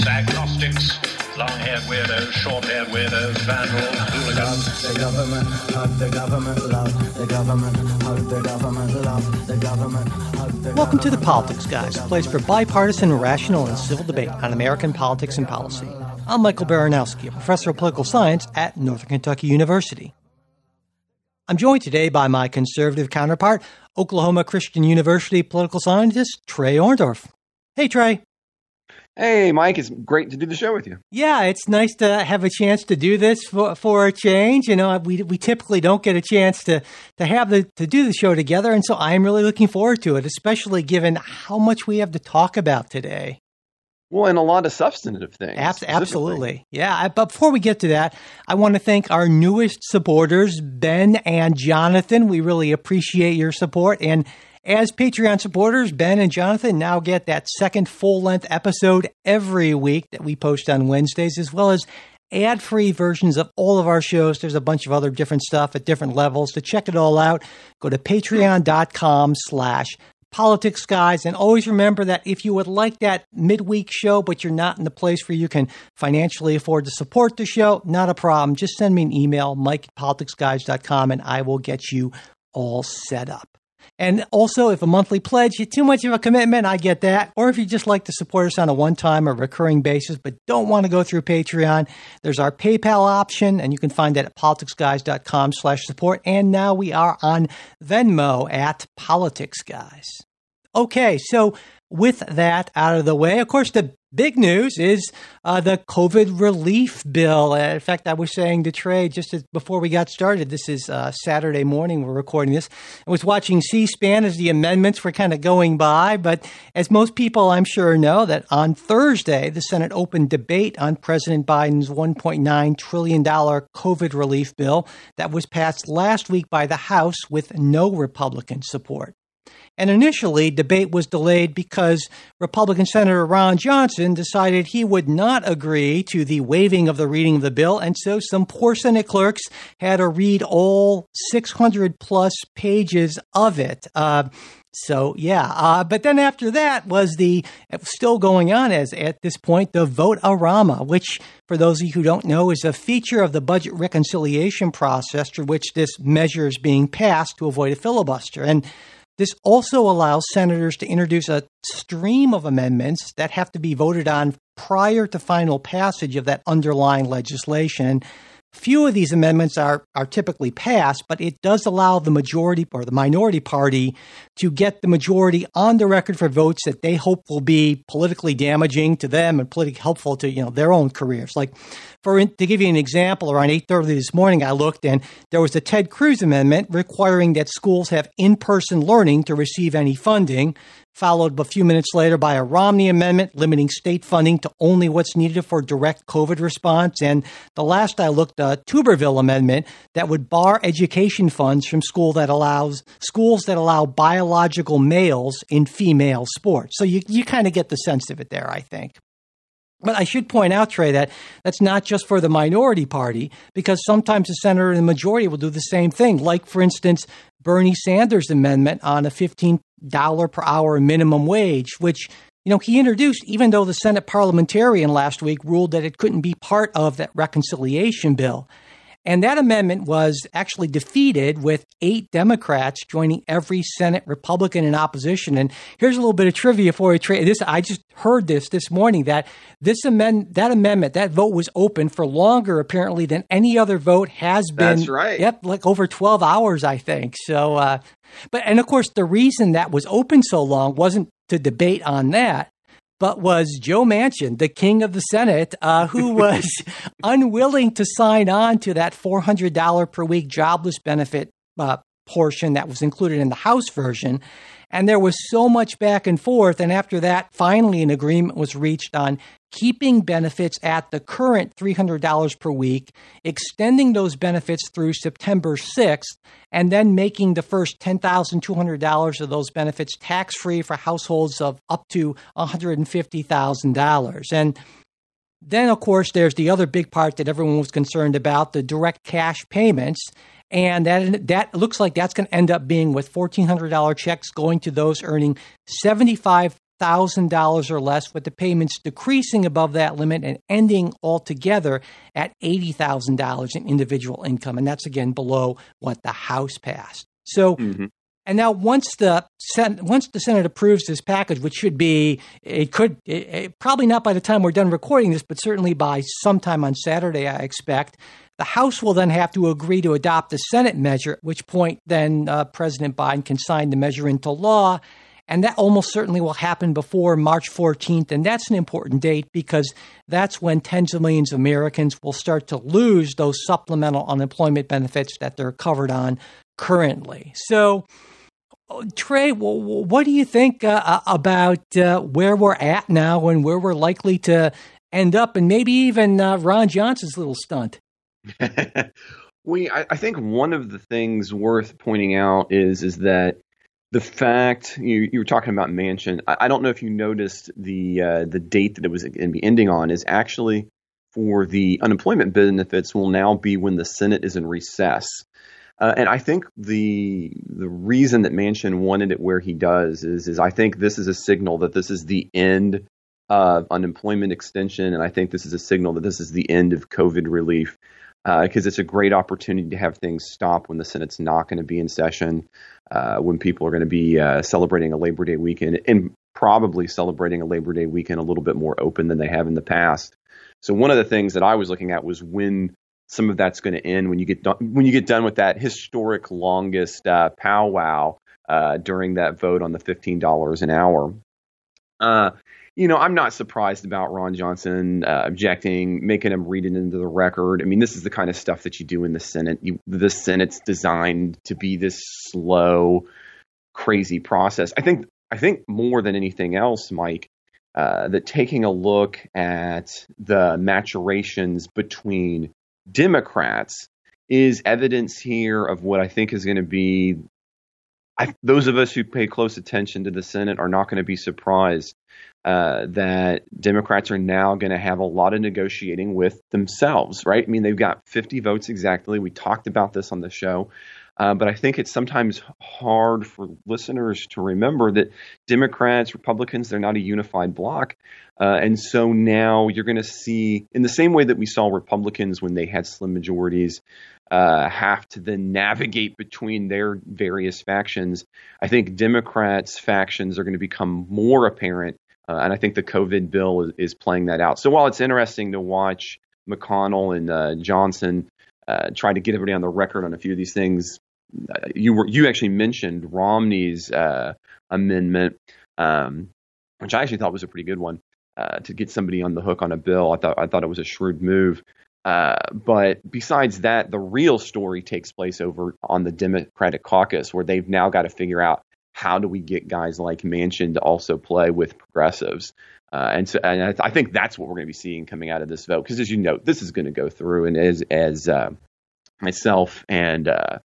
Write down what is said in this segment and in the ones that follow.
atheists, agnostics, long-haired weirdos, short-haired weirdos, vandals, hooligans. The government, hug the government, love the government, hug the government, love the government, hug the Welcome to The Politics Guys, a place for bipartisan, rational, and civil debate on American politics and policy. I'm Michael Baranowski, a professor of political science at Northern Kentucky University. I'm joined today by my conservative counterpart, Oklahoma Christian University political scientist Trey Orndorff. Hey, Trey. Hey, Mike, it's great to do the show with you. Yeah, it's nice to have a chance to do this for a change. You know, we typically don't get a chance to do the show together, and so I'm really looking forward to it, especially given how much we have to talk about today. Well, and a lot of substantive things. Absolutely. Yeah. But before we get to that, I want to thank our newest supporters, Ben and Jonathan. We really appreciate your support. And as Patreon supporters, Ben and Jonathan now get that second full-length episode every week that we post on Wednesdays, as well as ad-free versions of all of our shows. There's a bunch of other different stuff at different levels. To check it all out, go to patreon.com/Politics Guys. And always remember that if you would like that midweek show, but you're not in the place where you can financially afford to support the show, not a problem. Just send me an email, mike@politicsguys.com, and I will get you all set up. And also, if a monthly pledge is too much of a commitment, I get that. Or if you just like to support us on a one-time or recurring basis, but don't want to go through Patreon, there's our PayPal option, and you can find that at politicsguys.com/support. And now we are on Venmo at Politics Guys. Okay, so with that out of the way, of course, the big news is the COVID relief bill. In fact, I was saying to Trey just before we got started, this is Saturday morning, we're recording this. I was watching C-SPAN as the amendments were kind of going by. But as most people, I'm sure, know, that on Thursday, the Senate opened debate on President Biden's $1.9 trillion COVID relief bill that was passed last week by the House with no Republican support. And initially, debate was delayed because Republican Senator Ron Johnson decided he would not agree to the waiving of the reading of the bill, and so some poor Senate clerks had to read all 600-plus pages of it. But then after that was still going on as at this point, the Vote-A-Rama, which, for those of you who don't know, is a feature of the budget reconciliation process through which this measure is being passed to avoid a filibuster. And this also allows senators to introduce a stream of amendments that have to be voted on prior to final passage of that underlying legislation. Few of these amendments are typically passed, but it does allow the majority or the minority party to get the majority on the record for votes that they hope will be politically damaging to them and politically helpful to their own careers. Like, to give you an example, around 8:30 this morning, I looked and there was a Ted Cruz amendment requiring that schools have in-person learning to receive any funding, followed a few minutes later by a Romney amendment limiting state funding to only what's needed for direct COVID response. And the last I looked, a Tuberville amendment that would bar education funds from schools that allow biological males in female sports. So you kind of get the sense of it there, I think. But I should point out, Trey, that that's not just for the minority party, because sometimes the senator in the majority will do the same thing. Like, for instance, Bernie Sanders' amendment on a $15 per hour minimum wage, which, he introduced, even though the Senate parliamentarian last week ruled that it couldn't be part of that reconciliation bill. And that amendment was actually defeated with 8 Democrats joining every Senate Republican in opposition. And here's a little bit of trivia for you. I just heard this morning that that vote was open for longer, apparently, than any other vote has been. That's right. Yep, like over 12 hours, I think. So, and of course, the reason that was open so long wasn't to debate on that, but was Joe Manchin, the king of the Senate, who was unwilling to sign on to that $400 per week jobless benefit portion that was included in the House version. And there was so much back and forth. And after that, finally, an agreement was reached on keeping benefits at the current $300 per week, extending those benefits through September 6th, and then making the first $10,200 of those benefits tax-free for households of up to $150,000. And then, of course, there's the other big part that everyone was concerned about, the direct cash payments. And that looks like that's going to end up being with $1,400 checks going to those earning $100,000 or less, with the payments decreasing above that limit and ending altogether at $80,000 in individual income. And that's, again, below what the House passed. So, and now once the Senate approves this package, which should be, probably not by the time we're done recording this, but certainly by sometime on Saturday, I expect, the House will then have to agree to adopt the Senate measure, at which point then President Biden can sign the measure into law. And that almost certainly will happen before March 14th. And that's an important date because that's when tens of millions of Americans will start to lose those supplemental unemployment benefits that they're covered on currently. So, Trey, what do you think about where we're at now and where we're likely to end up, and maybe even Ron Johnson's little stunt? I think one of the things worth pointing out is that the fact you were talking about Manchin. I don't know if you noticed the date that it was going to be ending on is actually for the unemployment benefits will now be when the Senate is in recess. And I think the reason that Manchin wanted it where he does is I think this is a signal that this is the end of unemployment extension, and I think this is a signal that this is the end of COVID relief. Because it's a great opportunity to have things stop when the Senate's not going to be in session, when people are going to be celebrating a Labor Day weekend and probably celebrating a Labor Day weekend a little bit more open than they have in the past. So one of the things that I was looking at was when some of that's going to end, when you get done with that historic longest powwow during that vote on the $15 an hour. I'm not surprised about Ron Johnson objecting, making him read it into the record. I mean, this is the kind of stuff that you do in the Senate. The Senate's designed to be this slow, crazy process. I think more than anything else, Mike, that taking a look at the maturations between Democrats is evidence here of what I think is going to be. Those of us who pay close attention to the Senate are not going to be surprised that Democrats are now going to have a lot of negotiating with themselves, right? I mean, they've got 50 votes exactly. We talked about this on the show. But I think it's sometimes hard for listeners to remember that Democrats, Republicans, they're not a unified bloc. And so now you're going to see, in the same way that we saw Republicans when they had slim majorities have to then navigate between their various factions, I think Democrats' factions are going to become more apparent. And I think the COVID bill is playing that out. So while it's interesting to watch McConnell and Johnson try to get everybody on the record on a few of these things, you actually mentioned Romney's amendment, which I actually thought was a pretty good one to get somebody on the hook on a bill. I thought it was a shrewd move. But besides that, the real story takes place over on the Democratic caucus, where they've now got to figure out how do we get guys like Manchin to also play with progressives. And I think that's what we're going to be seeing coming out of this vote, because as you know, this is going to go through. And as myself and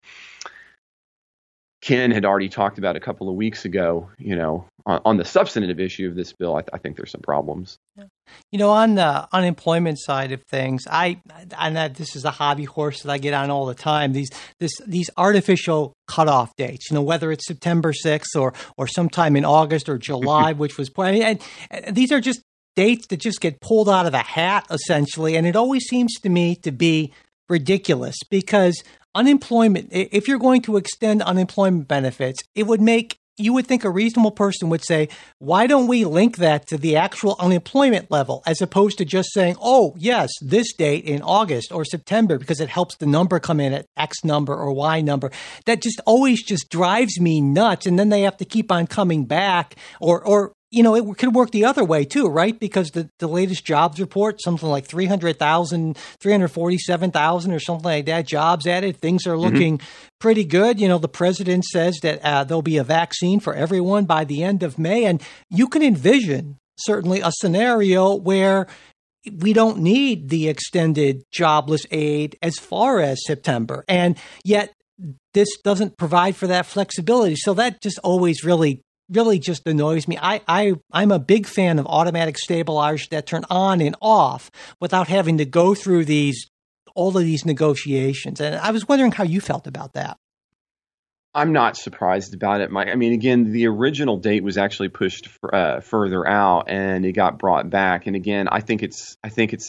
Ken had already talked about a couple of weeks ago, on the substantive issue of this bill, I think there's some problems. On the unemployment side of things, this is a hobby horse that I get on all the time. These artificial cutoff dates, whether it's September 6th or sometime in August or July, which was and these are just dates that just get pulled out of the hat, essentially. And it always seems to me to be ridiculous, because unemployment, if you're going to extend unemployment benefits, you would think a reasonable person would say, why don't we link that to the actual unemployment level, as opposed to just saying, oh, yes, this date in August or September, because it helps the number come in at X number or Y number. That just always just drives me nuts. And then they have to keep on coming back, or it could work the other way too, right? Because the latest jobs report, something like 300,000, 347,000 or something like that, jobs added. Things are looking pretty good. The president says that there'll be a vaccine for everyone by the end of May. And you can envision certainly a scenario where we don't need the extended jobless aid as far as September. And yet this doesn't provide for that flexibility. So that just always really just annoys me. I'm a big fan of automatic stabilizers that turn on and off without having to go through all of these negotiations. And I was wondering how you felt about that. I'm not surprised about it, Mike. I mean, again, the original date was actually pushed further out, and it got brought back. And again, I think it's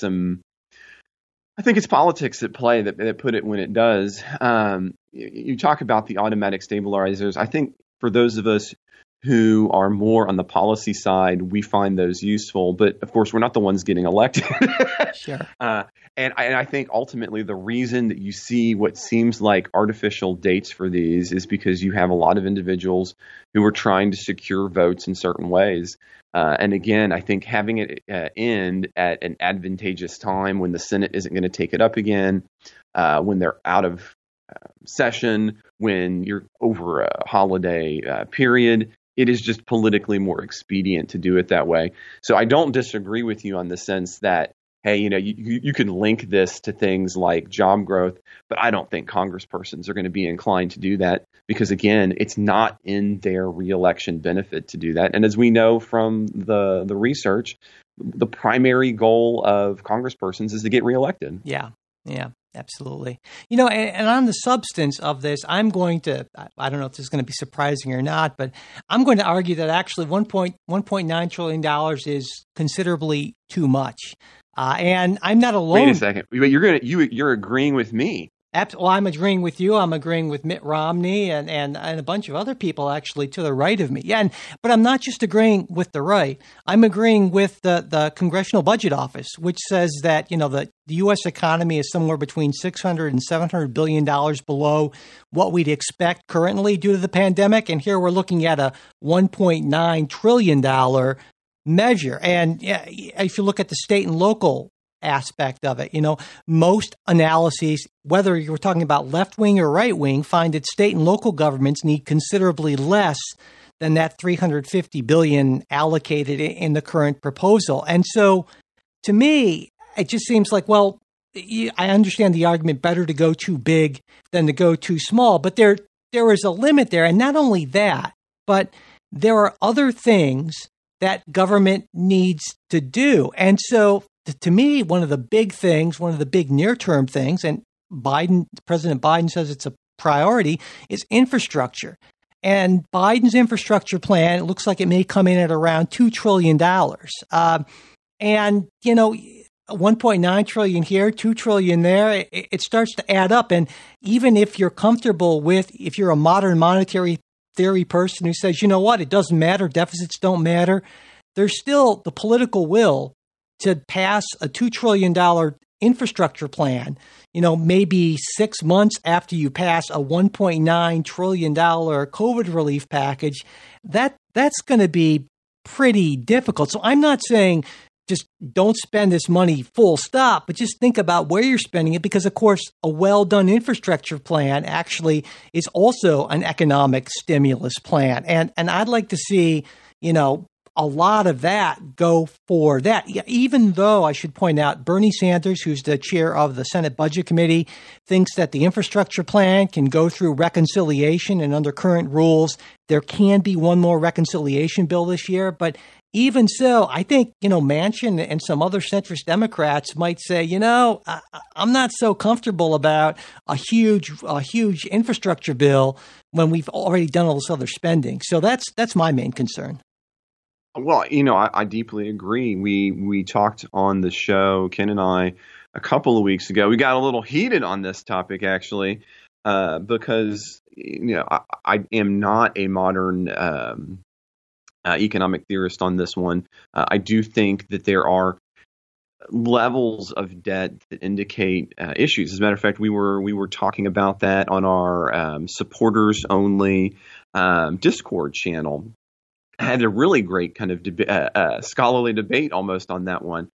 politics at play that put it when it does. You talk about the automatic stabilizers. I think for those of us who are more on the policy side, we find those useful. But of course, we're not the ones getting elected. Sure. And I think ultimately the reason that you see what seems like artificial dates for these is because you have a lot of individuals who are trying to secure votes in certain ways. And again, I think having it end at an advantageous time when the Senate isn't going to take it up again, when they're out of session, when you're over a holiday period, it is just politically more expedient to do it that way. So I don't disagree with you on the sense that, hey, you can link this to things like job growth, but I don't think congresspersons are going to be inclined to do that because, again, it's not in their reelection benefit to do that. And as we know from the research, the primary goal of congresspersons is to get reelected. Yeah, absolutely. And on the substance of this, I'm going to, I don't know if this is going to be surprising or not, but I'm going to argue that actually $1.9 trillion is considerably too much. And I'm not alone. Wait a second. But you're agreeing with me. Well, I'm agreeing with you. I'm agreeing with Mitt Romney and a bunch of other people actually to the right of me. Yeah, but I'm not just agreeing with the right. I'm agreeing with the Congressional Budget Office, which says that the U.S. economy is somewhere between $600 and $700 billion below what we'd expect currently due to the pandemic. And here we're looking at a $1.9 trillion measure. And if you look at the state and local aspect of it, most analyses, whether you're talking about left wing or right wing, find that state and local governments need considerably less than that $350 billion allocated in the current proposal. And so to me, it just seems like, well, I understand the argument better to go too big than to go too small, but there is a limit there. And not only that, but there are other things that government needs to do. And so to me, one of the big near-term things, and President Biden says it's a priority, is infrastructure. And Biden's infrastructure plan, it looks like it may come in at around $2 trillion. And, $1.9 trillion here, $2 trillion there, it starts to add up. And even if you're comfortable if you're a modern monetary theory person who says, you know what, it doesn't matter, deficits don't matter, there's still the political will to pass a $2 trillion infrastructure plan, maybe 6 months after you pass a $1.9 trillion COVID relief package. That's going to be pretty difficult. So I'm not saying just don't spend this money full stop, but just think about where you're spending it, because, of course, a well-done infrastructure plan actually is also an economic stimulus plan. And I'd like to see, a lot of that go for that, even though I should point out Bernie Sanders, who's the chair of the Senate Budget Committee, thinks that the infrastructure plan can go through reconciliation, and under current rules, there can be one more reconciliation bill this year. But even so, I think, Manchin and some other centrist Democrats might say, I'm not so comfortable about a huge infrastructure bill when we've already done all this other spending. So that's my main concern. Well, I deeply agree. We talked on the show, Ken and I, a couple of weeks ago. We got a little heated on this topic, actually, because, I am not a modern economic theorist on this one. I do think that there are levels of debt that indicate issues. As a matter of fact, we were talking about that on our supporters only Discord channel. I had a really great kind of scholarly debate almost on that one.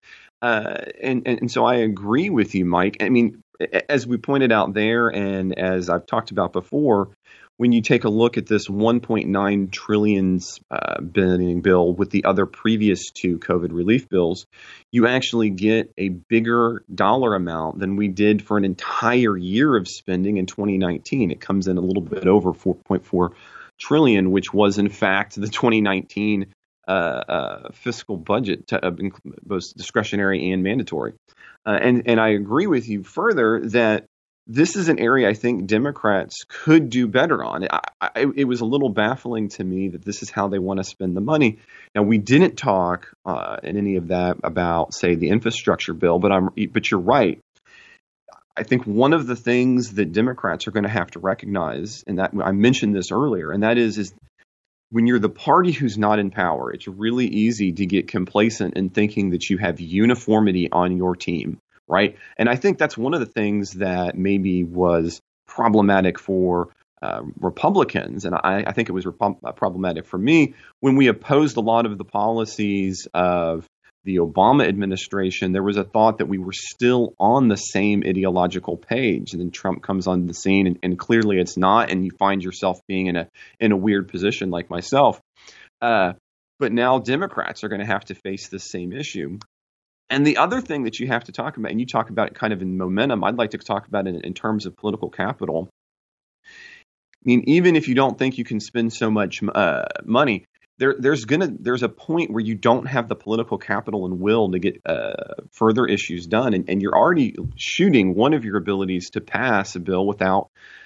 And so I agree with you, Mike. I mean, as we pointed out there, and as I've talked about before, when you take a look at this 1.9 trillion billion bill with the other previous two COVID relief bills, you actually get a bigger dollar amount than we did for an entire year of spending in 2019. It comes in a little bit over 4.4 trillion, which was in fact the 2019 fiscal budget, both discretionary and mandatory. And I agree with you further that this is an area I think Democrats could do better on. It was a little baffling to me that this is how they want to spend the money. Now, we didn't talk in any of that about, say, the infrastructure bill, but you're right. I think one of the things that Democrats are going to have to recognize, and that I mentioned this earlier, and that is when you're the party who's not in power, it's really easy to get complacent in thinking that you have uniformity on your team. Right. And I think that's one of the things that maybe was problematic for Republicans. And I think it was problematic for me when we opposed a lot of the policies of the Obama administration. There was a thought that we were still on the same ideological page. And then Trump comes on the scene and clearly it's not. And you find yourself being in a weird position like myself. But now Democrats are going to have to face this same issue. And the other thing that you have to talk about, and you talk about it kind of in momentum, I'd like to talk about it in terms of political capital. I mean, even if you don't think you can spend so much money, there's a point where you don't have the political capital and will to get further issues done, and you're already shooting one of your abilities to pass a bill without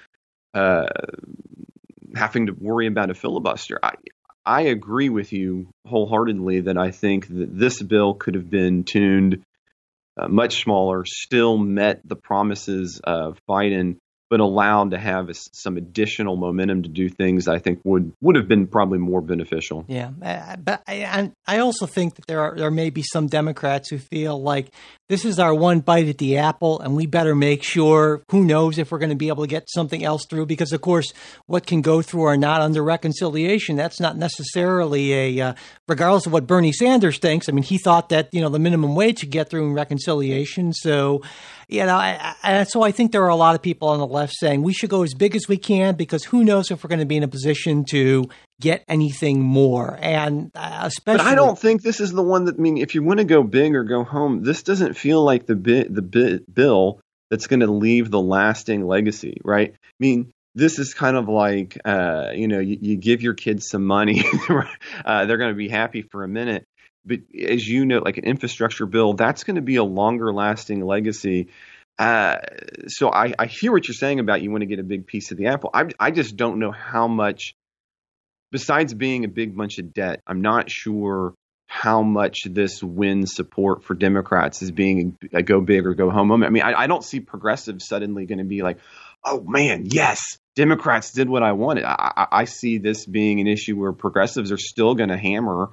having to worry about a filibuster. I agree with you wholeheartedly that I think that this bill could have been tuned much smaller, still met the promises of Biden, but allowed to have some additional momentum to do things that I think would have been probably more beneficial. Yeah, but I also think that there may be some Democrats who feel like this is our one bite at the apple, and we better make sure, who knows if we're going to be able to get something else through, because, of course, what can go through or not under reconciliation, that's not necessarily regardless of what Bernie Sanders thinks. I mean, he thought that, the minimum wage should get through in reconciliation. So, so I think there are a lot of people on the left saying we should go as big as we can because who knows if we're going to be in a position to get anything more. And especially, but I don't think this is the one that, if you want to go big or go home, this doesn't feel like the bill that's going to leave the lasting legacy, right? This is kind of like, you give your kids some money, they're going to be happy for a minute. But as you know, like an infrastructure bill, that's going to be a longer lasting legacy. So I hear what you're saying about you want to get a big piece of the apple. I just don't know how much, besides being a big bunch of debt, I'm not sure how much this wins support for Democrats as being a go big or go home moment. I don't see progressives suddenly going to be like, oh man, yes, Democrats did what I wanted. I see this being an issue where progressives are still going to hammer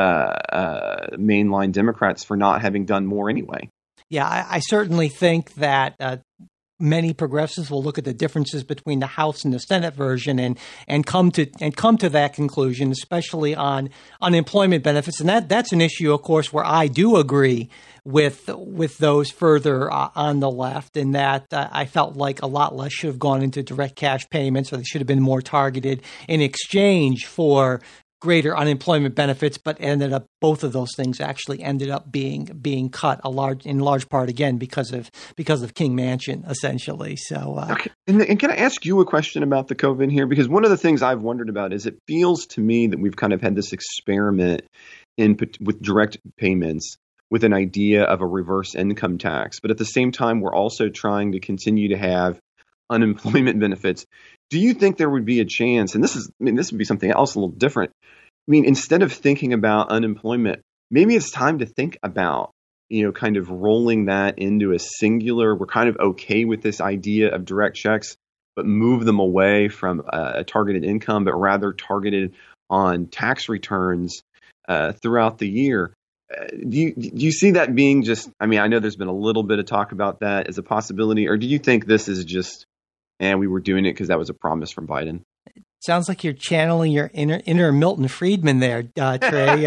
mainline Democrats for not having done more anyway. Yeah, I certainly think that many progressives will look at the differences between the House and the Senate version and come to that conclusion, especially on unemployment benefits. And that's an issue, of course, where I do agree with those further on the left, in that I felt like a lot less should have gone into direct cash payments, or they should have been more targeted in exchange for greater unemployment benefits, but both of those things actually ended up being cut in large part again because of King Manchin, essentially. So, okay. And can I ask you a question about the COVID here? Because one of the things I've wondered about is it feels to me that we've kind of had this experiment with direct payments with an idea of a reverse income tax, but at the same time, we're also trying to continue to have unemployment benefits. Do you think there would be a chance, and this would be something else a little different. Instead of thinking about unemployment, maybe it's time to think about, kind of rolling that into a singular, we're kind of okay with this idea of direct checks, but move them away from a targeted income, but rather targeted on tax returns throughout the year. Do you see that being just, I know there's been a little bit of talk about that as a possibility, or do you think this is just, we were doing it because that was a promise from Biden? Sounds like you're channeling your inner Milton Friedman there, Trey.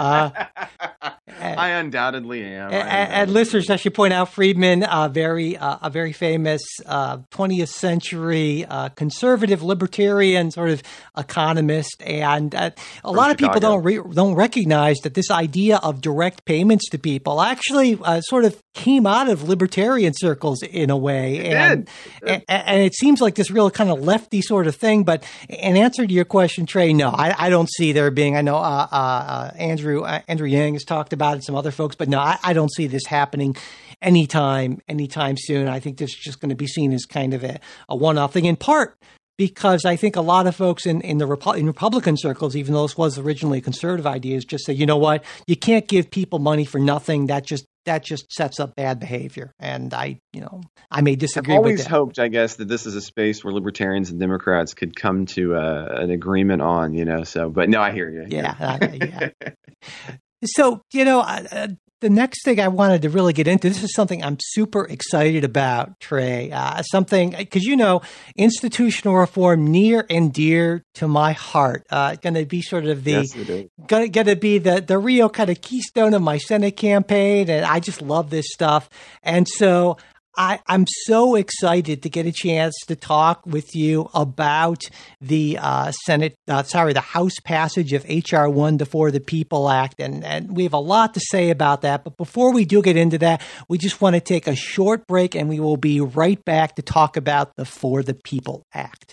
I undoubtedly am. And listeners, I should point out Friedman, a very famous 20th century conservative libertarian sort of economist, and a lot of people don't recognize that this idea of direct payments to people actually sort of came out of libertarian circles in a way, and it seems like this real kind of lefty sort of thing, but. in answer to your question, Trey, no, I don't see there being. I know Andrew Yang has talked about it, some other folks, but no, I don't see this happening anytime soon. I think this is just going to be seen as kind of a one-off thing, in part because I think a lot of folks in Republican circles, even though this was originally a conservative idea, is just say, you know what, you can't give people money for nothing. That just sets up bad behavior. And I may disagree with that. I've always hoped, I guess, that this is a space where libertarians and Democrats could come to an agreement on, so, but no, I hear you. Yeah. So, the next thing I wanted to really get into, this is something I'm super excited about, Trey. Something, because institutional reform near and dear to my heart. Going to be sort of going to be the real kind of keystone of my Senate campaign, and I just love this stuff. And so I'm so excited to get a chance to talk with you about the the House passage of H.R. 1, the For the People Act. And we have a lot to say about that. But before we do get into that, we just want to take a short break, and we will be right back to talk about the For the People Act.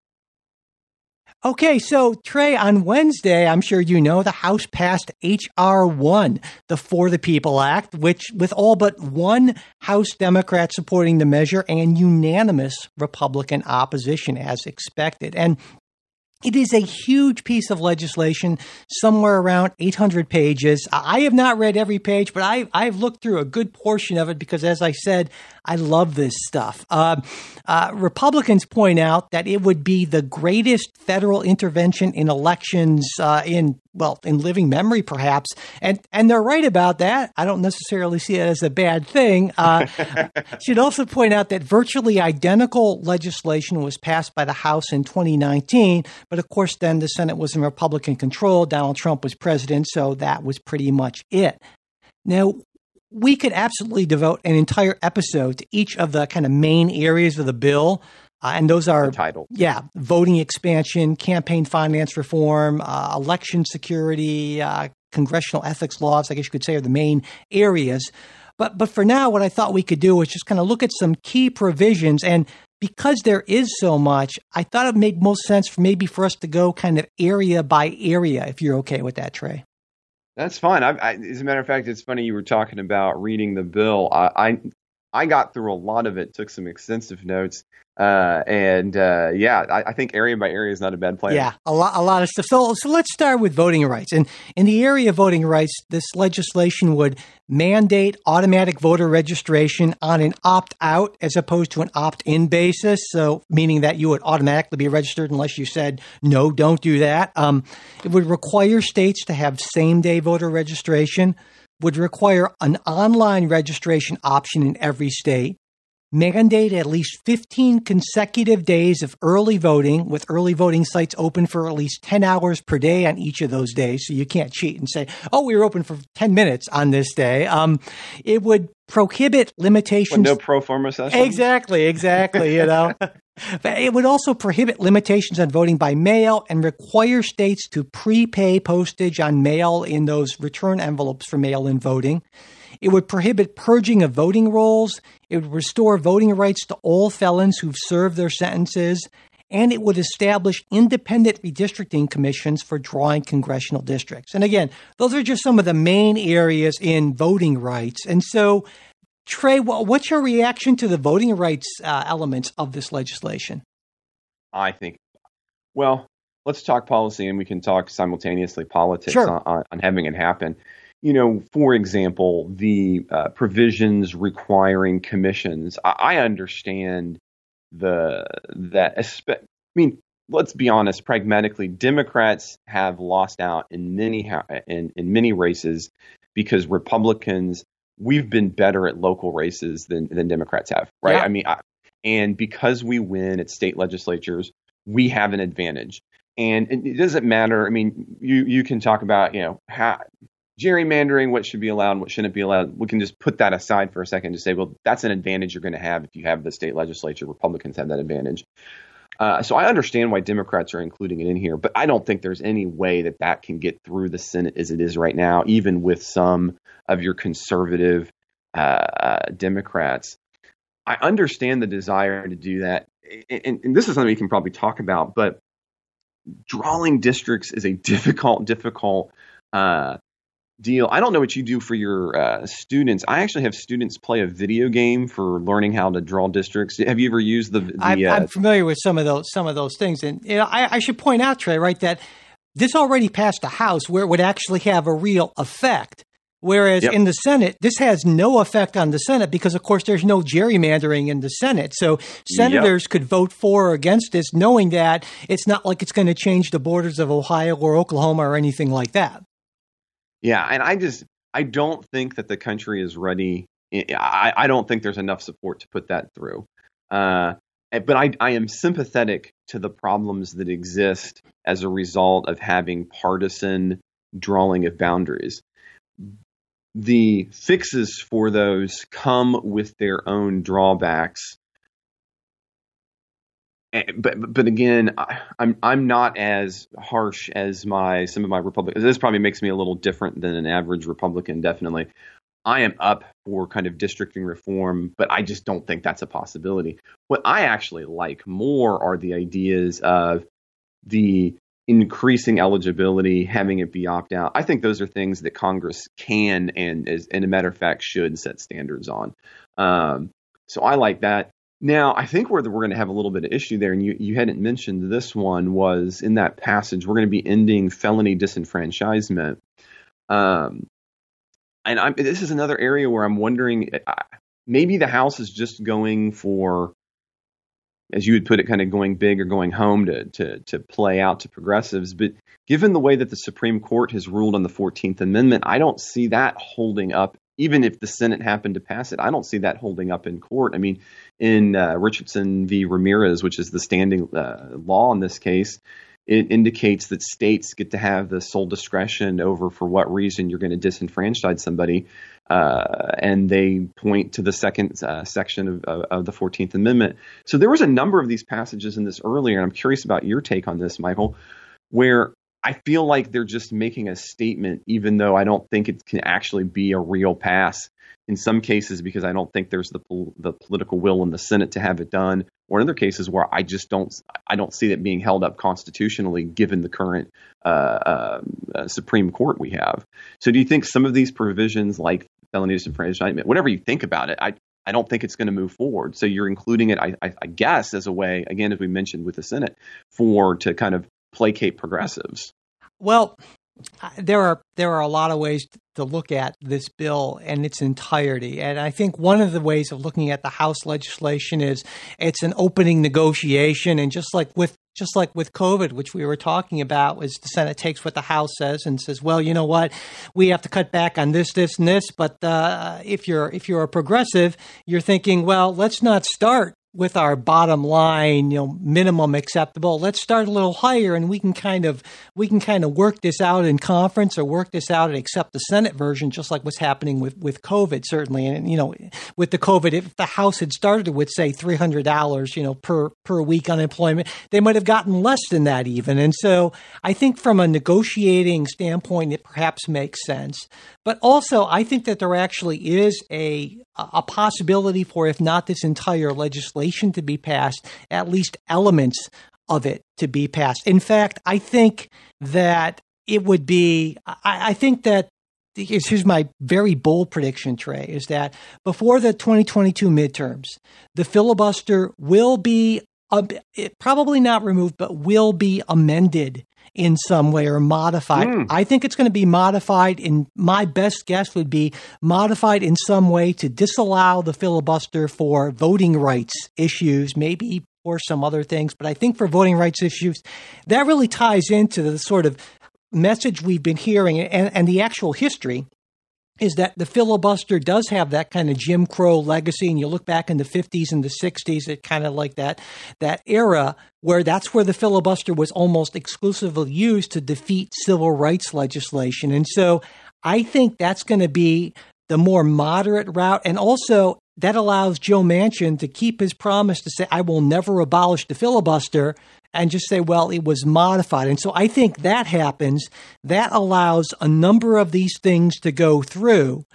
Okay, so Trey, on Wednesday, I'm sure you know, the House passed H.R. 1, the For the People Act, which with all but one House Democrat supporting the measure and unanimous Republican opposition as expected. And it is a huge piece of legislation, somewhere around 800 pages. I have not read every page, but I've looked through a good portion of it because, as I said, I love this stuff. Republicans point out that it would be the greatest federal intervention in elections in living memory, perhaps. And they're right about that. I don't necessarily see it as a bad thing. Should also point out that virtually identical legislation was passed by the House in 2019. But of course, then the Senate was in Republican control. Donald Trump was president. So that was pretty much it. Now, we could absolutely devote an entire episode to each of the kind of main areas of the bill. And those are, voting expansion, campaign finance reform, election security, congressional ethics laws, I guess you could say, are the main areas. But for now, what I thought we could do was just kind of look at some key provisions. And because there is so much, I thought it would make most sense for us to go kind of area by area, if you're okay with that, Trey. That's fine. As a matter of fact, it's funny you were talking about reading the bill. I got through a lot of it, took some extensive notes. I think area by area is not a bad plan. Yeah, a lot of stuff. So let's start with voting rights. And in the area of voting rights, this legislation would mandate automatic voter registration on an opt-out as opposed to an opt-in basis. So meaning that you would automatically be registered unless you said, no, don't do that. It would require states to have same-day voter registration, would require an online registration option in every state, mandate at least 15 consecutive days of early voting, with early voting sites open for at least 10 hours per day on each of those days. So you can't cheat and say, oh, we were open for 10 minutes on this day. It would prohibit limitations. No pro forma session? Exactly. But it would also prohibit limitations on voting by mail and require states to prepay postage on mail in those return envelopes for mail-in voting. It would prohibit purging of voting rolls. It would restore voting rights to all felons who've served their sentences. And it would establish independent redistricting commissions for drawing congressional districts. And again, those are just some of the main areas in voting rights. And so, Trey, what's your reaction to the voting rights elements of this legislation? I think, let's talk policy and we can talk simultaneously politics on having it happen. For example, the provisions requiring commissions. I understand let's be honest, pragmatically, Democrats have lost out in many races because Republicans, we've been better at local races than Democrats have, right? Yeah. And because we win at state legislatures, we have an advantage. And it doesn't matter. You can talk about, how gerrymandering, what should be allowed and what shouldn't be allowed. We can just put that aside for a second to say, well, that's an advantage you're going to have if you have the state legislature. Republicans have that advantage. So I understand why Democrats are including it in here, but I don't think there's any way that can get through the Senate as it is right now, even with some of your conservative Democrats. I understand the desire to do that. And this is something we can probably talk about, but drawing districts is a difficult deal. I don't know what you do for your students. I actually have students play a video game for learning how to draw districts. Have you ever used I'm familiar with some of those things, and I should point out, Trey, right, that this already passed the House where it would actually have a real effect. Whereas in the Senate, this has no effect on the Senate because, of course, there's no gerrymandering in the Senate. So senators could vote for or against this, knowing that it's not like it's going to change the borders of Ohio or Oklahoma or anything like that. Yeah, and I don't think that the country is ready. I don't think there's enough support to put that through. But I am sympathetic to the problems that exist as a result of having partisan drawing of boundaries. The fixes for those come with their own drawbacks. But again, I'm not as harsh as some of my Republicans. This probably makes me a little different than an average Republican, definitely. I am up for kind of districting reform, but I just don't think that's a possibility. What I actually like more are the ideas of the increasing eligibility, having it be opt-out. I think those are things that Congress can and, as a matter of fact, should set standards on. So I like that. Now, I think where we're going to have a little bit of issue there, and you hadn't mentioned this one, was in that passage, we're going to be ending felony disenfranchisement. And this is another area where I'm wondering, maybe the House is just going for, as you would put it, kind of going big or going home to play out to progressives. But given the way that the Supreme Court has ruled on the 14th Amendment, I don't see that holding up. Even if the Senate happened to pass it, I don't see that holding up in court. I mean, in Richardson v. Ramirez, which is the standing law in this case, it indicates that states get to have the sole discretion over for what reason you're going to disenfranchise somebody. And they point to the second section of the 14th Amendment. So there was a number of these passages in this earlier, and I'm curious about your take on this, Michael, where I feel like they're just making a statement, even though I don't think it can actually be a real pass in some cases, because I don't think there's the political will in the Senate to have it done, or in other cases where I don't see it being held up constitutionally given the current Supreme Court we have. So do you think some of these provisions like felony disenfranchisement, whatever you think about it, I don't think it's going to move forward. So you're including it, I guess, as a way, again, as we mentioned with the Senate, to kind of placate progressives. Well, there are a lot of ways to look at this bill in its entirety. And I think one of the ways of looking at the House legislation is it's an opening negotiation. And just like with COVID, which we were talking about, is the Senate takes what the House says and says, well, you know what, we have to cut back on this, this, and this. But if you're a progressive, you're thinking, well, let's not start with our bottom line, minimum acceptable. Let's start a little higher, and we can kind of work this out in conference or work this out and accept the Senate version, just like what's happening with COVID, certainly. And with the COVID, if the House had started with, say, $300, per week unemployment, they might have gotten less than that even. And so I think from a negotiating standpoint, it perhaps makes sense. But also, I think that there actually is a possibility for, if not this entire legislation to be passed, at least elements of it to be passed. In fact, I think that it would be, I think that, here's my very bold prediction, Trey, is that before the 2022 midterms, the filibuster will be, probably not removed, but will be amended in some way or modified. I think it's going to be modified. My best guess would be modified in some way to disallow the filibuster for voting rights issues, maybe for some other things. But I think for voting rights issues, that really ties into the sort of message we've been hearing, and the actual history is that the filibuster does have that kind of Jim Crow legacy. And you look back in the 50s and the 60s, it kind of like that era where that's where the filibuster was almost exclusively used to defeat civil rights legislation. And so I think that's going to be the more moderate route. And also that allows Joe Manchin to keep his promise to say, I will never abolish the filibuster, and just say, well, it was modified. And so I think that happens. That allows a number of these things to go through.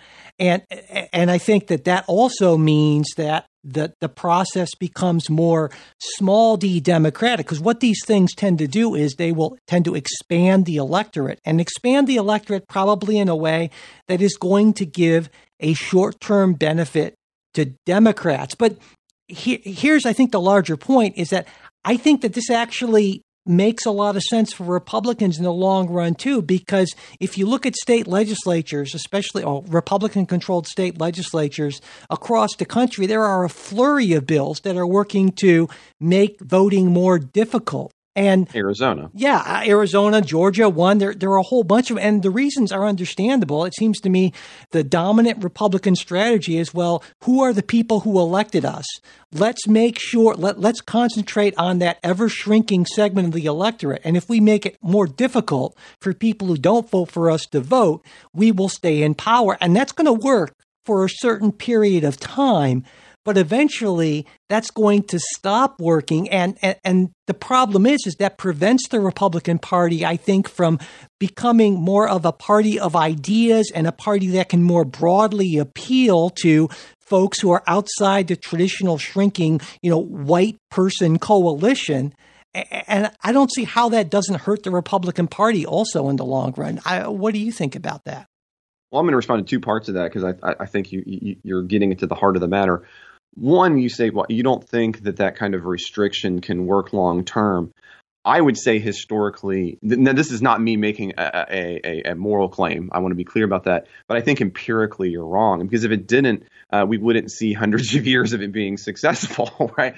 And I think that also means that the process becomes more small d democratic, because what these things tend to do is they will tend to expand the electorate probably in a way that is going to give a short-term benefit to Democrats. But here's, I think, the larger point is that I think that this actually makes a lot of sense for Republicans in the long run, too, because if you look at state legislatures, especially Republican-controlled state legislatures across the country, there are a flurry of bills that are working to make voting more difficult. And Arizona. Yeah, Arizona, Georgia, one. There are a whole bunch of, and the reasons are understandable. It seems to me the dominant Republican strategy is, well, who are the people who elected us? Let's make sure, let's concentrate on that ever shrinking segment of the electorate. And if we make it more difficult for people who don't vote for us to vote, we will stay in power. And that's going to work for a certain period of time. But eventually, that's going to stop working. And the problem is that prevents the Republican Party, I think, from becoming more of a party of ideas and a party that can more broadly appeal to folks who are outside the traditional shrinking, white person coalition. And I don't see how that doesn't hurt the Republican Party also in the long run. What do you think about that? Well, I'm going to respond to two parts of that because I think you're getting into the heart of the matter. One, you say, well, you don't think that kind of restriction can work long term. I would say historically, now this is not me making a moral claim. I want to be clear about that. But I think empirically you're wrong, because if it didn't, we wouldn't see hundreds of years of it being successful, right?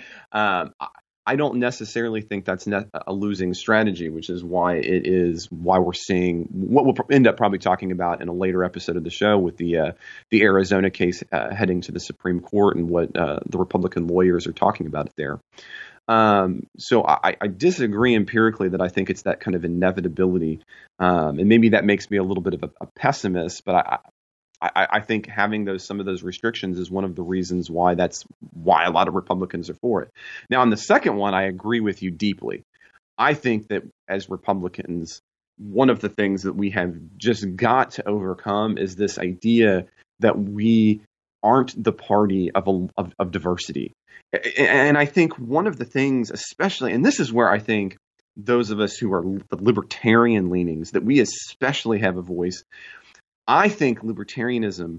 I don't necessarily think that's a losing strategy, which is why we're seeing what we'll end up probably talking about in a later episode of the show with the Arizona case heading to the Supreme Court and what the Republican lawyers are talking about there. So I disagree empirically that I think it's that kind of inevitability. And maybe that makes me a little bit of a pessimist, but I think having some of those restrictions is one of the reasons why a lot of Republicans are for it. Now, on the second one, I agree with you deeply. I think that as Republicans, one of the things that we have just got to overcome is this idea that we aren't the party of diversity. And I think one of the things, especially, and this is where I think those of us who are the libertarian leanings, that we especially have a voice. I think libertarianism,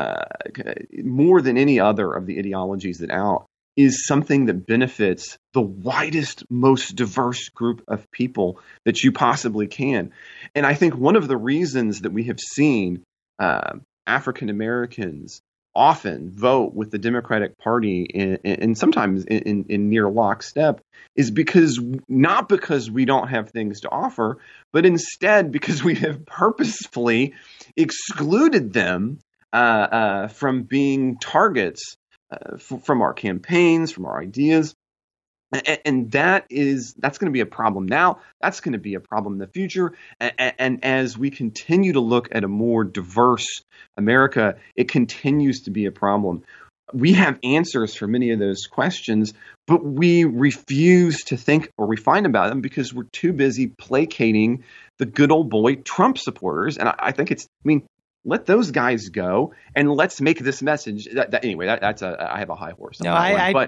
more than any other of the ideologies that out, is something that benefits the widest, most diverse group of people that you possibly can. And I think one of the reasons that we have seen African Americans often vote with the Democratic Party and sometimes in near lockstep is not because we don't have things to offer, but instead because we have purposefully excluded them from being targets from our campaigns, from our ideas. And that's going to be a problem now. That's going to be a problem in the future. And as we continue to look at a more diverse America, it continues to be a problem. We have answers for many of those questions, but we refuse to think or refine about them because we're too busy placating the good old boy Trump supporters. And I think let those guys go, and let's make this message. I have a high horse. No,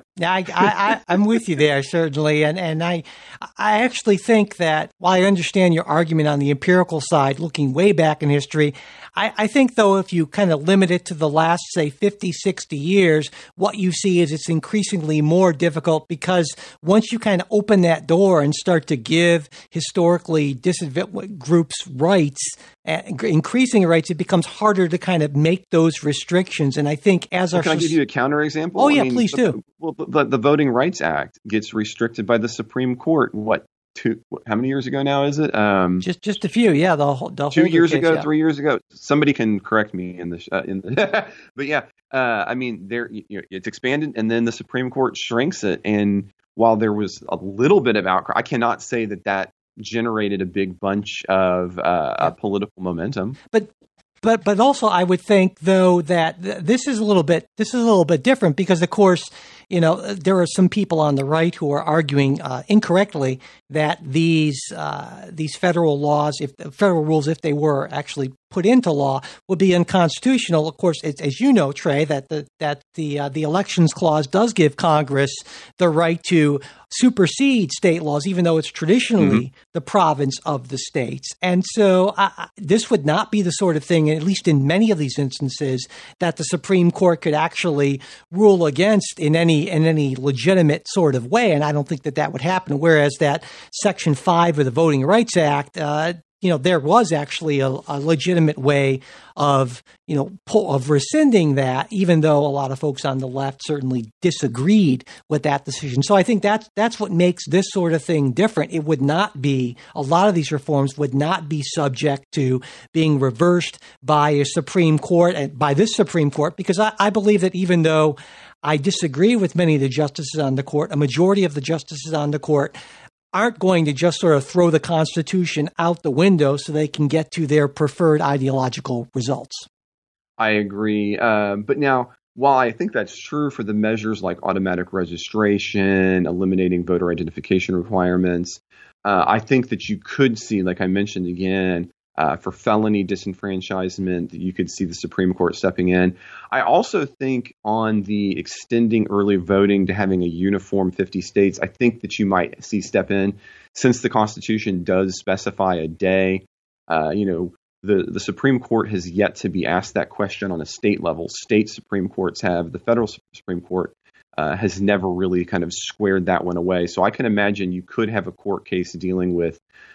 I'm with you there, certainly. And I actually think that while I understand your argument on the empirical side, looking way back in history, I think, though, if you kind of limit it to the last, say, 50, 60 years, what you see is it's increasingly more difficult because once you kind of open that door and start to give historically disadvantaged groups rights, increasing rights, it becomes harder to kind of make those restrictions. And I think can I give you a counterexample? Oh, yeah, please do. The Voting Rights Act gets restricted by the Supreme Court. How many years ago now is it? Just a few. Yeah, the 2 years ago, 3 years ago. Somebody can correct me but yeah, it's expanded, and then the Supreme Court shrinks it. And while there was a little bit of outcry, I cannot say that generated a big bunch of political momentum. But also, I would think, though, that this is a little bit different because, of course, there are some people on the right who are arguing incorrectly that these federal laws, if federal rules, if they were actually put into law, would be unconstitutional. Of course, as you know, Trey, that the elections clause does give Congress the right to supersede state laws, even though it's traditionally the province of the states. And so this would not be the sort of thing, at least in many of these instances, that the Supreme Court could actually rule against in any legitimate sort of way. And I don't think that would happen. Whereas that Section 5 of the Voting Rights Act, there was actually a legitimate way of rescinding that, even though a lot of folks on the left certainly disagreed with that decision. So I think that's what makes this sort of thing different. It would not be, a lot of these reforms would not be subject to being reversed by a Supreme Court and by this Supreme Court, because I believe that even though I disagree with many of the justices on the court, a majority of the justices on the court aren't going to just sort of throw the Constitution out the window so they can get to their preferred ideological results. I agree. But now, while I think that's true for the measures like automatic registration, eliminating voter identification requirements, I think that you could see, like I mentioned again, for felony disenfranchisement, that you could see the Supreme Court stepping in. I also think on the extending early voting to having a uniform 50 states, I think that you might see step in, since the Constitution does specify a day. The Supreme Court has yet to be asked that question on a state level. State Supreme Courts have. The federal Supreme Court has never really kind of squared that one away. So I can imagine you could have a court case dealing with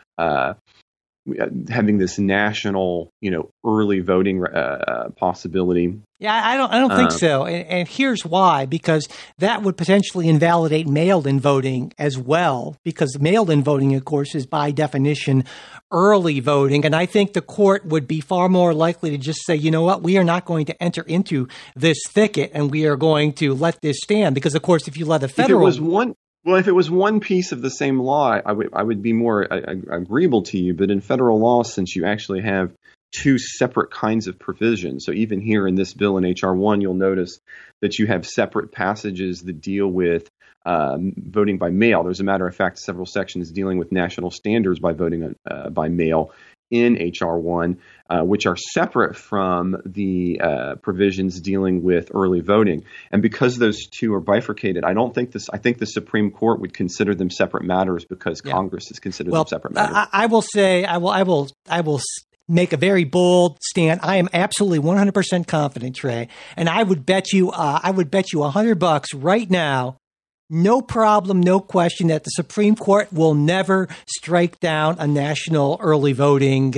having this national, early voting possibility. Yeah, I don't think so. And here's why, because that would potentially invalidate mailed-in voting as well, because mailed-in voting, of course, is by definition early voting. And I think the court would be far more likely to just say, you know what, we are not going to enter into this thicket and we are going to let this stand. Because, of course, if you let a federal... If it was one piece of the same law, I would be more agreeable to you. But in federal law, since you actually have two separate kinds of provisions, so even here in this bill in H.R. 1, you'll notice that you have separate passages that deal with voting by mail. There's, a matter of fact, several sections dealing with national standards by voting by mail in H.R. 1, which are separate from the provisions dealing with early voting. And because those two are bifurcated, I think the Supreme Court would consider them separate matters because Congress has considered them separate matters. I will make a very bold stand. I am absolutely 100% confident, Trey, and I would bet you $100 right now, no problem, no question, that the Supreme Court will never strike down a national early voting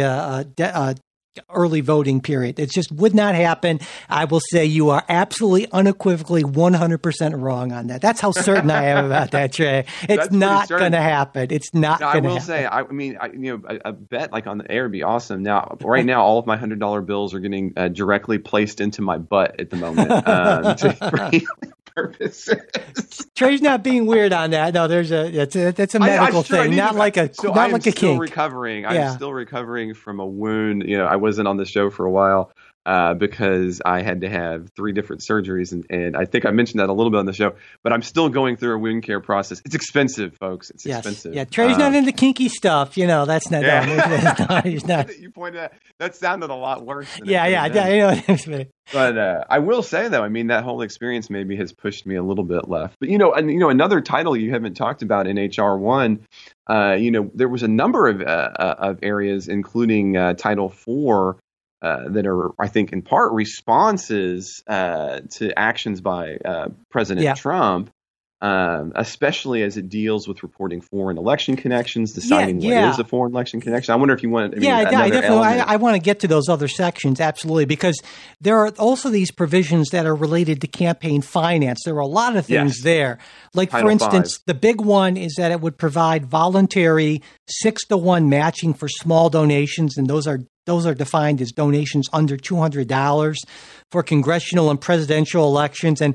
period. It just would not happen. I will say you are absolutely unequivocally 100% wrong on that. That's how certain I am about that, Trey. It's not going to happen. It's not going to happen. I will say, a bet like on the air would be awesome. Now, right now, all of my $100 bills are getting directly placed into my butt at the moment for purposes. Trey's not being weird on that. No, that's a medical thing, not like a kink. I'm still recovering from a wound. I wasn't on the show for a while because I had to have 3 different surgeries, and I think I mentioned that a little bit on the show. But I'm still going through a wound care process. It's expensive, folks. It's expensive. Yeah, Trey's not into kinky stuff. That's not. Yeah. He's not. You pointed out that sounded a lot worse. Yeah. But I will say, though, that whole experience maybe has pushed me a little bit left. But another title you haven't talked about in HR 1. There was a number of areas, including Title 4, that are, I think, in part responses to actions by President Trump, especially as it deals with reporting foreign election connections, deciding what is a foreign election connection. I wonder if you want. I want to get to those other sections, absolutely, because there are also these provisions that are related to campaign finance. There are a lot of things there. Like, for instance, the big one is that it would provide voluntary 6-to-1 matching for small donations, and those are defined as donations under $200 for congressional and presidential elections. And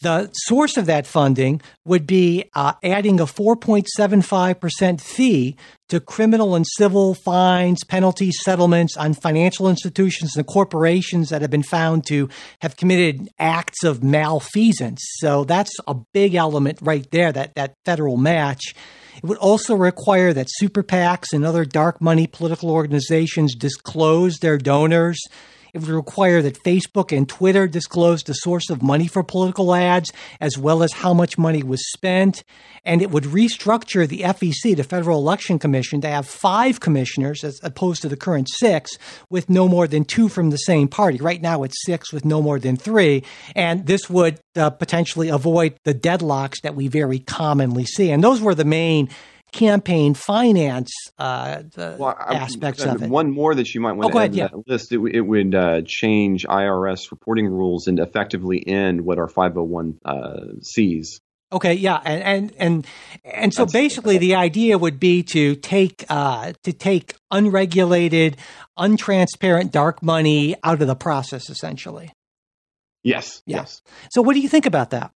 The source of that funding would be adding a 4.75% fee to criminal and civil fines, penalties, settlements on financial institutions and corporations that have been found to have committed acts of malfeasance. So that's a big element right there, that federal match. It would also require that super PACs and other dark money political organizations disclose their donors. It would require that Facebook and Twitter disclose the source of money for political ads, as well as how much money was spent. And it would restructure the FEC, the Federal Election Commission, to have 5 commissioners as opposed to the current 6, with no more than 2 from the same party. Right now it's 6 with no more than 3. And this would potentially avoid the deadlocks that we very commonly see. And those were the main campaign finance aspects of it. One more that you might want to add to that list, it would change IRS reporting rules and effectively end what our 501(c)s. Okay, yeah, and so basically the idea would be to take unregulated, untransparent dark money out of the process, essentially. Yes. Yeah. Yes. So what do you think about that?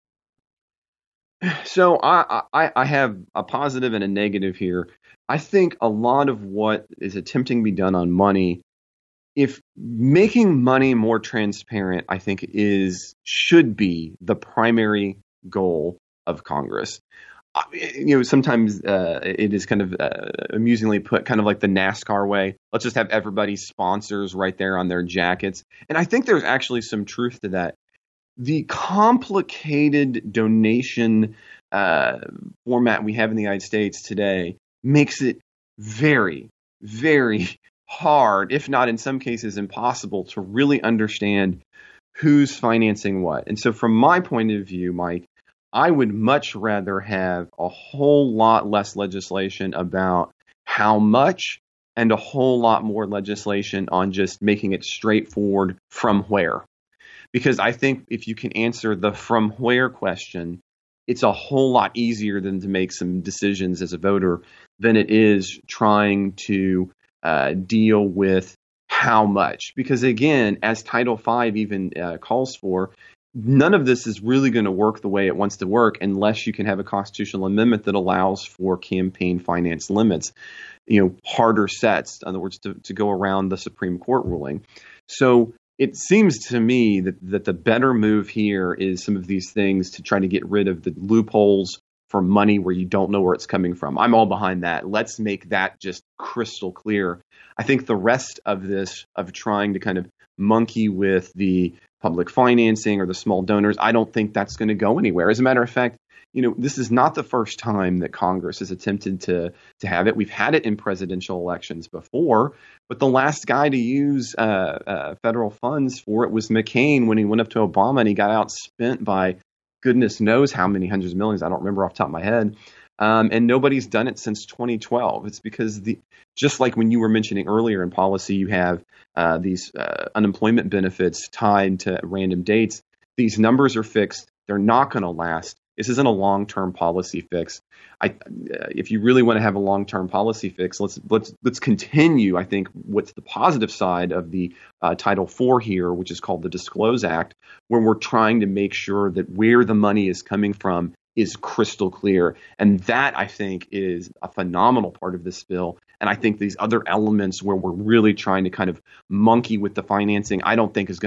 So I have a positive and a negative here. I think a lot of what is attempting to be done on money, if making money more transparent, I think should be the primary goal of Congress. Sometimes it is kind of amusingly put, kind of like the NASCAR way. Let's just have everybody's sponsors right there on their jackets. And I think there's actually some truth to that. The complicated donation format we have in the United States today makes it very, very hard, if not in some cases impossible, to really understand who's financing what. And so from my point of view, Mike, I would much rather have a whole lot less legislation about how much and a whole lot more legislation on just making it straightforward from where. Because I think if you can answer the from where question, it's a whole lot easier than to make some decisions as a voter than it is trying to deal with how much. Because again, as Title V even calls for, none of this is really going to work the way it wants to work unless you can have a constitutional amendment that allows for campaign finance limits, harder sets, in other words, to go around the Supreme Court ruling. So it seems to me that the better move here is some of these things to try to get rid of the loopholes for money where you don't know where it's coming from. I'm all behind that. Let's make that just crystal clear. I think the rest of this, of trying to kind of monkey with the public financing or the small donors, I don't think that's going to go anywhere. As a matter of fact, this is not the first time that Congress has attempted to have it. We've had it in presidential elections before, but the last guy to use federal funds for it was McCain when he went up to Obama and he got outspent by goodness knows how many hundreds of millions. I don't remember off the top of my head. And nobody's done it since 2012. It's because just like when you were mentioning earlier in policy, you have these unemployment benefits tied to random dates. These numbers are fixed. They're not going to last. This isn't a long-term policy fix. If you really want to have a long-term policy fix, let's continue. I think what's the positive side of the Title IV here, which is called the Disclose Act, where we're trying to make sure that where the money is coming from is crystal clear. And that, I think, is a phenomenal part of this bill. And I think these other elements where we're really trying to kind of monkey with the financing, I don't think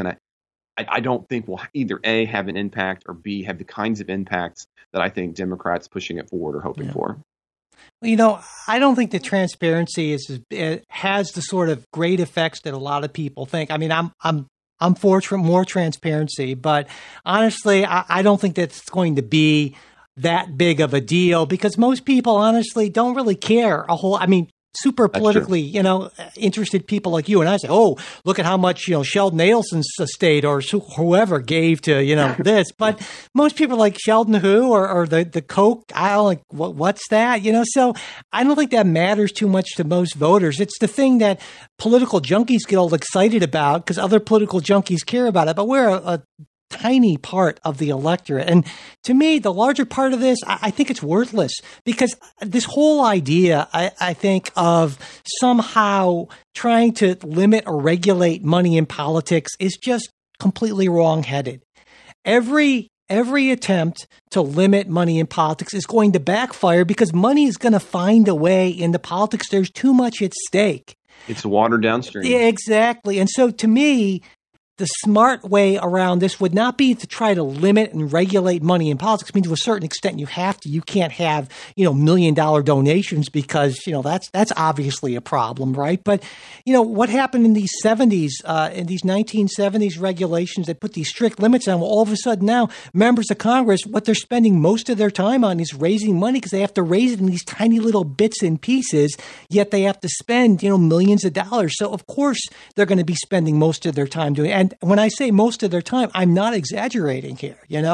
will either A, have an impact, or B, have the kinds of impacts that I think Democrats pushing it forward are hoping for. Well, I don't think the transparency has the sort of great effects that a lot of people think. I mean, I'm for more transparency, but honestly, I don't think that's going to be that big of a deal because most people honestly don't really care super politically, interested people like you and I say, oh, look at how much, Sheldon Adelson's estate or whoever gave to, this. But most people are like, Sheldon who or the Coke aisle, like, what's that? So I don't think that matters too much to most voters. It's the thing that political junkies get all excited about because other political junkies care about it. But we're a tiny part of the electorate. And to me, the larger part of this, I think it's worthless because this whole idea, I think, of somehow trying to limit or regulate money in politics is just completely wrong-headed. Every every attempt to limit money in politics is going to backfire because money is going to find a way into politics. There's too much at stake. It's watered downstream. Yeah, exactly. And so to me, the smart way around this would not be to try to limit and regulate money in politics. I mean, to a certain extent, you have to. You can't have, $1 million donations because, that's obviously a problem, right? But, what happened in these 70s, in these 1970s regulations that put these strict limits on, well, all of a sudden now members of Congress, what they're spending most of their time on is raising money because they have to raise it in these tiny little bits and pieces, yet they have to spend, millions of dollars. So, of course, they're going to be spending most of their time doing it. And when I say most of their time, I'm not exaggerating here.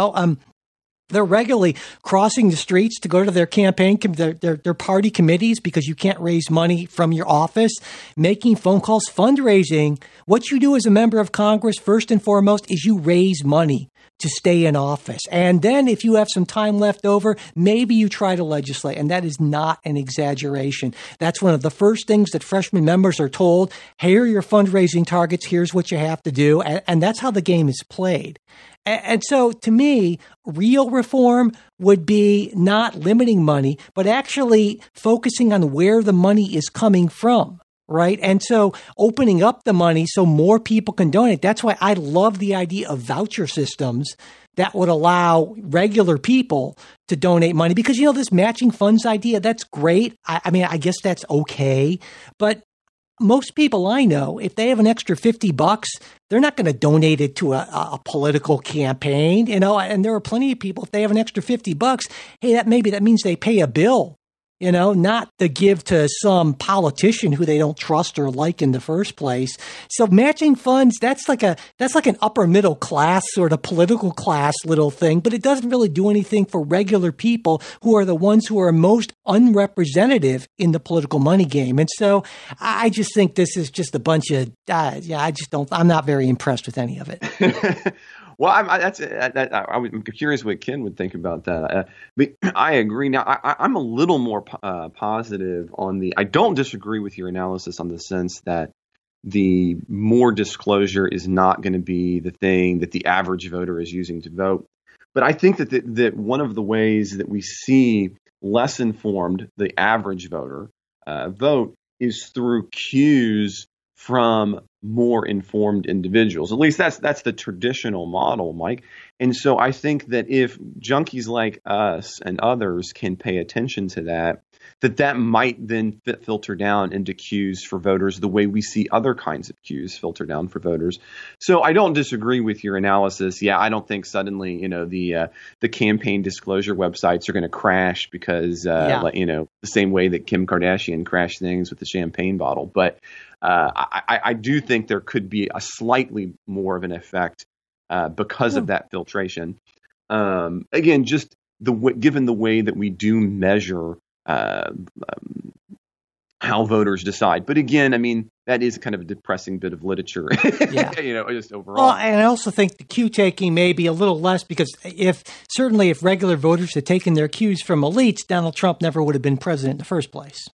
They're regularly crossing the streets to go to their campaign, their party committees because you can't raise money from your office, making phone calls, fundraising. What you do as a member of Congress, first and foremost, is you raise money to stay in office. And then if you have some time left over, maybe you try to legislate. And that is not an exaggeration. That's one of the first things that freshman members are told. Here are your fundraising targets. Here's what you have to do. And that's how the game is played. And so to me, real reform would be not limiting money, but actually focusing on where the money is coming from. Right. And so opening up the money so more people can donate. That's why I love the idea of voucher systems that would allow regular people to donate money because, this matching funds idea, that's great. I mean, I guess that's okay. But most people I know, if they have an extra $50, they're not going to donate it to a political campaign, and there are plenty of people, if they have an extra $50, hey, that means they pay a bill. Not to give to some politician who they don't trust or like in the first place. So matching funds, that's like an upper middle class sort of political class little thing, but it doesn't really do anything for regular people who are the ones who are most unrepresentative in the political money game. And so I just think this is just a bunch of, I'm not very impressed with any of it. Well, I'm curious what Ken would think about that. But I agree. Now, I'm a little more positive on I don't disagree with your analysis on the sense that the more disclosure is not going to be the thing that the average voter is using to vote. But I think that one of the ways that we see less informed the average voter vote is through cues from more informed individuals. At least that's the traditional model, Mike. And so I think that if junkies like us and others can pay attention to that might then filter down into cues for voters the way we see other kinds of cues filter down for voters. So I don't disagree with your analysis. Yeah, I don't think suddenly, the campaign disclosure websites are going to crash because, the same way that Kim Kardashian crashed things with the champagne bottle. But I do think there could be a slightly more of an effect because of that filtration. Again, just given the way that we do measure how voters decide. But again, I mean, that is kind of a depressing bit of literature, just overall. Well, and I also think the cue taking may be a little less because if regular voters had taken their cues from elites, Donald Trump never would have been president in the first place.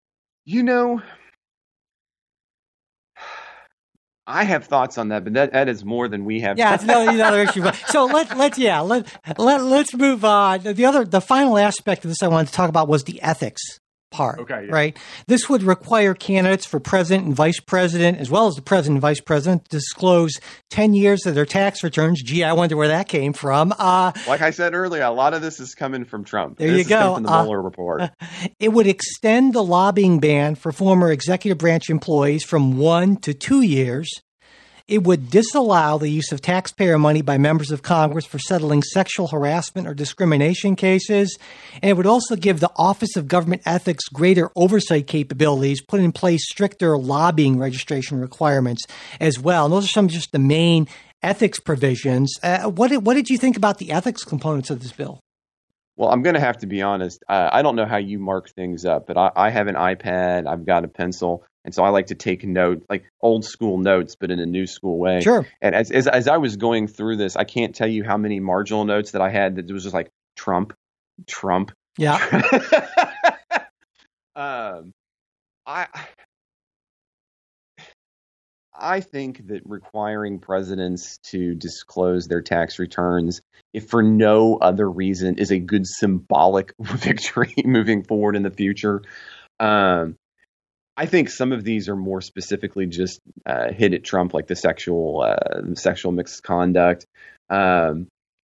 I have thoughts on that, but that is more than we have. Yeah, it's another issue. So let's move on. The final aspect of this I wanted to talk about was the ethics part. Okay, yeah. Right. This would require candidates for president and vice president, as well as the president and vice president, to disclose 10 years of their tax returns. Gee, I wonder where that came from. Like I said earlier, a lot of this is coming from Trump. There you go. From the Mueller report. It would extend the lobbying ban for former executive branch employees from 1 to 2 years. It would disallow the use of taxpayer money by members of Congress for settling sexual harassment or discrimination cases. And it would also give the Office of Government Ethics greater oversight capabilities, put in place stricter lobbying registration requirements as well. And those are some of just the main ethics provisions. What did you think about the ethics components of this bill? Well, I'm going to have to be honest. I don't know how you mark things up, but I have an iPad. I've got a pencil. And so I like to take notes, like old school notes, but in a new school way. Sure. And as I was going through this, I can't tell you how many marginal notes that I had that was just like Trump. Yeah. I think that requiring presidents to disclose their tax returns, if for no other reason, is a good symbolic victory moving forward in the future. I think some of these are more specifically just hit at Trump, like the sexual misconduct. But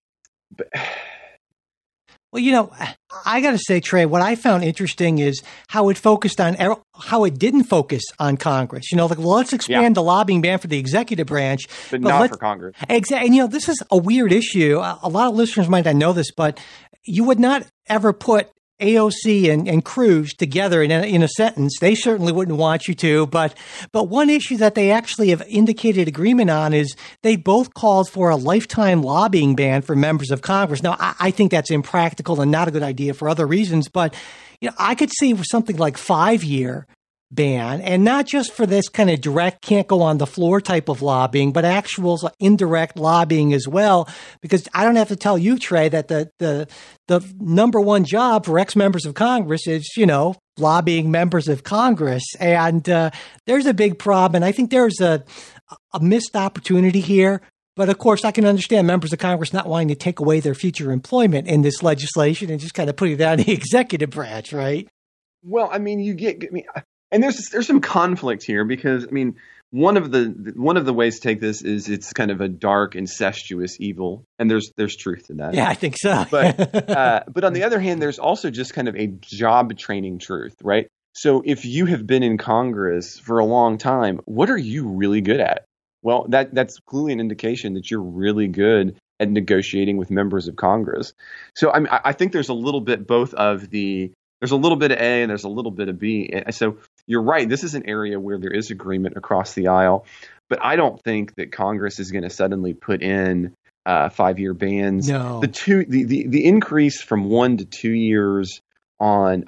Well, I got to say, Trey, what I found interesting is how it didn't focus on Congress. Like, well, let's expand the lobbying ban for the executive branch, but not for Congress. Exactly. And, this is a weird issue. A lot of listeners might not know this, but you would not ever put AOC and Cruz together in a sentence. They certainly wouldn't want you to. But one issue that they actually have indicated agreement on is they both called for a lifetime lobbying ban for members of Congress. Now, I think that's impractical and not a good idea for other reasons. But I could see something like 5-year ban, and not just for this kind of direct, can't go on the floor type of lobbying, but actual indirect lobbying as well. Because I don't have to tell you, Trey, that the number one job for ex-members of Congress is, lobbying members of Congress. And there's a big problem. And I think there's a missed opportunity here. But of course, I can understand members of Congress not wanting to take away their future employment in this legislation and just kind of putting that in the executive branch, right? Well, and there's some conflict here because one of the ways to take this is it's kind of a dark, incestuous evil, and there's truth to that. Yeah, I think so. But on the other hand, there's also just kind of a job training truth, right? So if you have been in Congress for a long time, what are you really good at? Well, that's clearly an indication that you're really good at negotiating with members of Congress. So I think there's a little bit there's a little bit of A and there's a little bit of B. So you're right. This is an area where there is agreement across the aisle, but I don't think that Congress is going to suddenly put in 5-year bans. No. The increase from 1 to 2 years on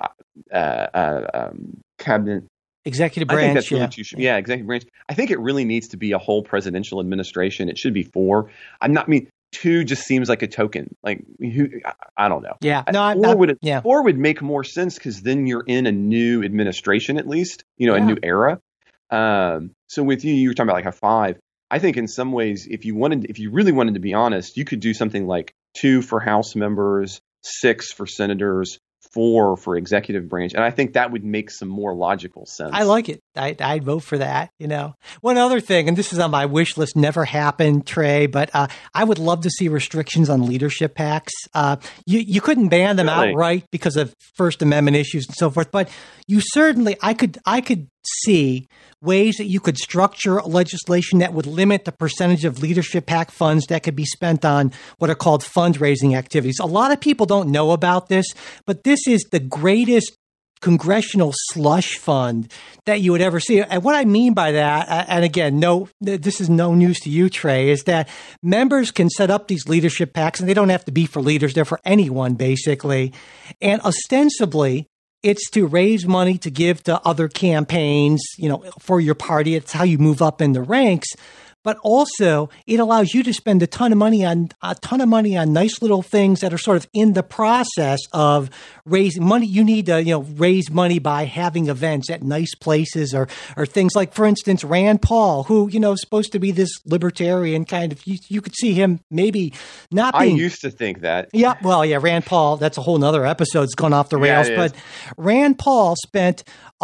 cabinet. Executive branch. I think that's really too short. Yeah, executive branch. I think it really needs to be a whole presidential administration. It should be 4. 2 just seems like a token. Like, I don't know. Yeah. No, 4 would make more sense because then you're in a new administration, at least, a new era. So with you were talking about like a 5. I think in some ways, if you really wanted to be honest, you could do something like 2 for House members, 6 for senators, 4 for executive branch. And I think that would make some more logical sense. I like it. I'd vote for that. One other thing, and this is on my wish list, never happened, Trey, but I would love to see restrictions on leadership PACs. You couldn't ban them outright because of First Amendment issues and so forth, but you certainly, I could see ways that you could structure legislation that would limit the percentage of leadership PAC funds that could be spent on what are called fundraising activities. A lot of people don't know about this, but this is the greatest congressional slush fund that you would ever see. And what I mean by that, and again, this is no news to you, Trey, is that members can set up these leadership PACs, and they don't have to be for leaders. They're for anyone, basically. And ostensibly, it's to raise money to give to other campaigns, for your party. It's how you move up in the ranks. But also, it allows you to spend a ton of money on nice little things that are sort of in the process of raising money. You need to, raise money by having events at nice places or things like, for instance, Rand Paul, who, is supposed to be this libertarian kind of, you could see him maybe not being. I used to think that. Yeah. Well, yeah, Rand Paul, that's a whole nother episode. It's gone off the rails. But Rand Paul spent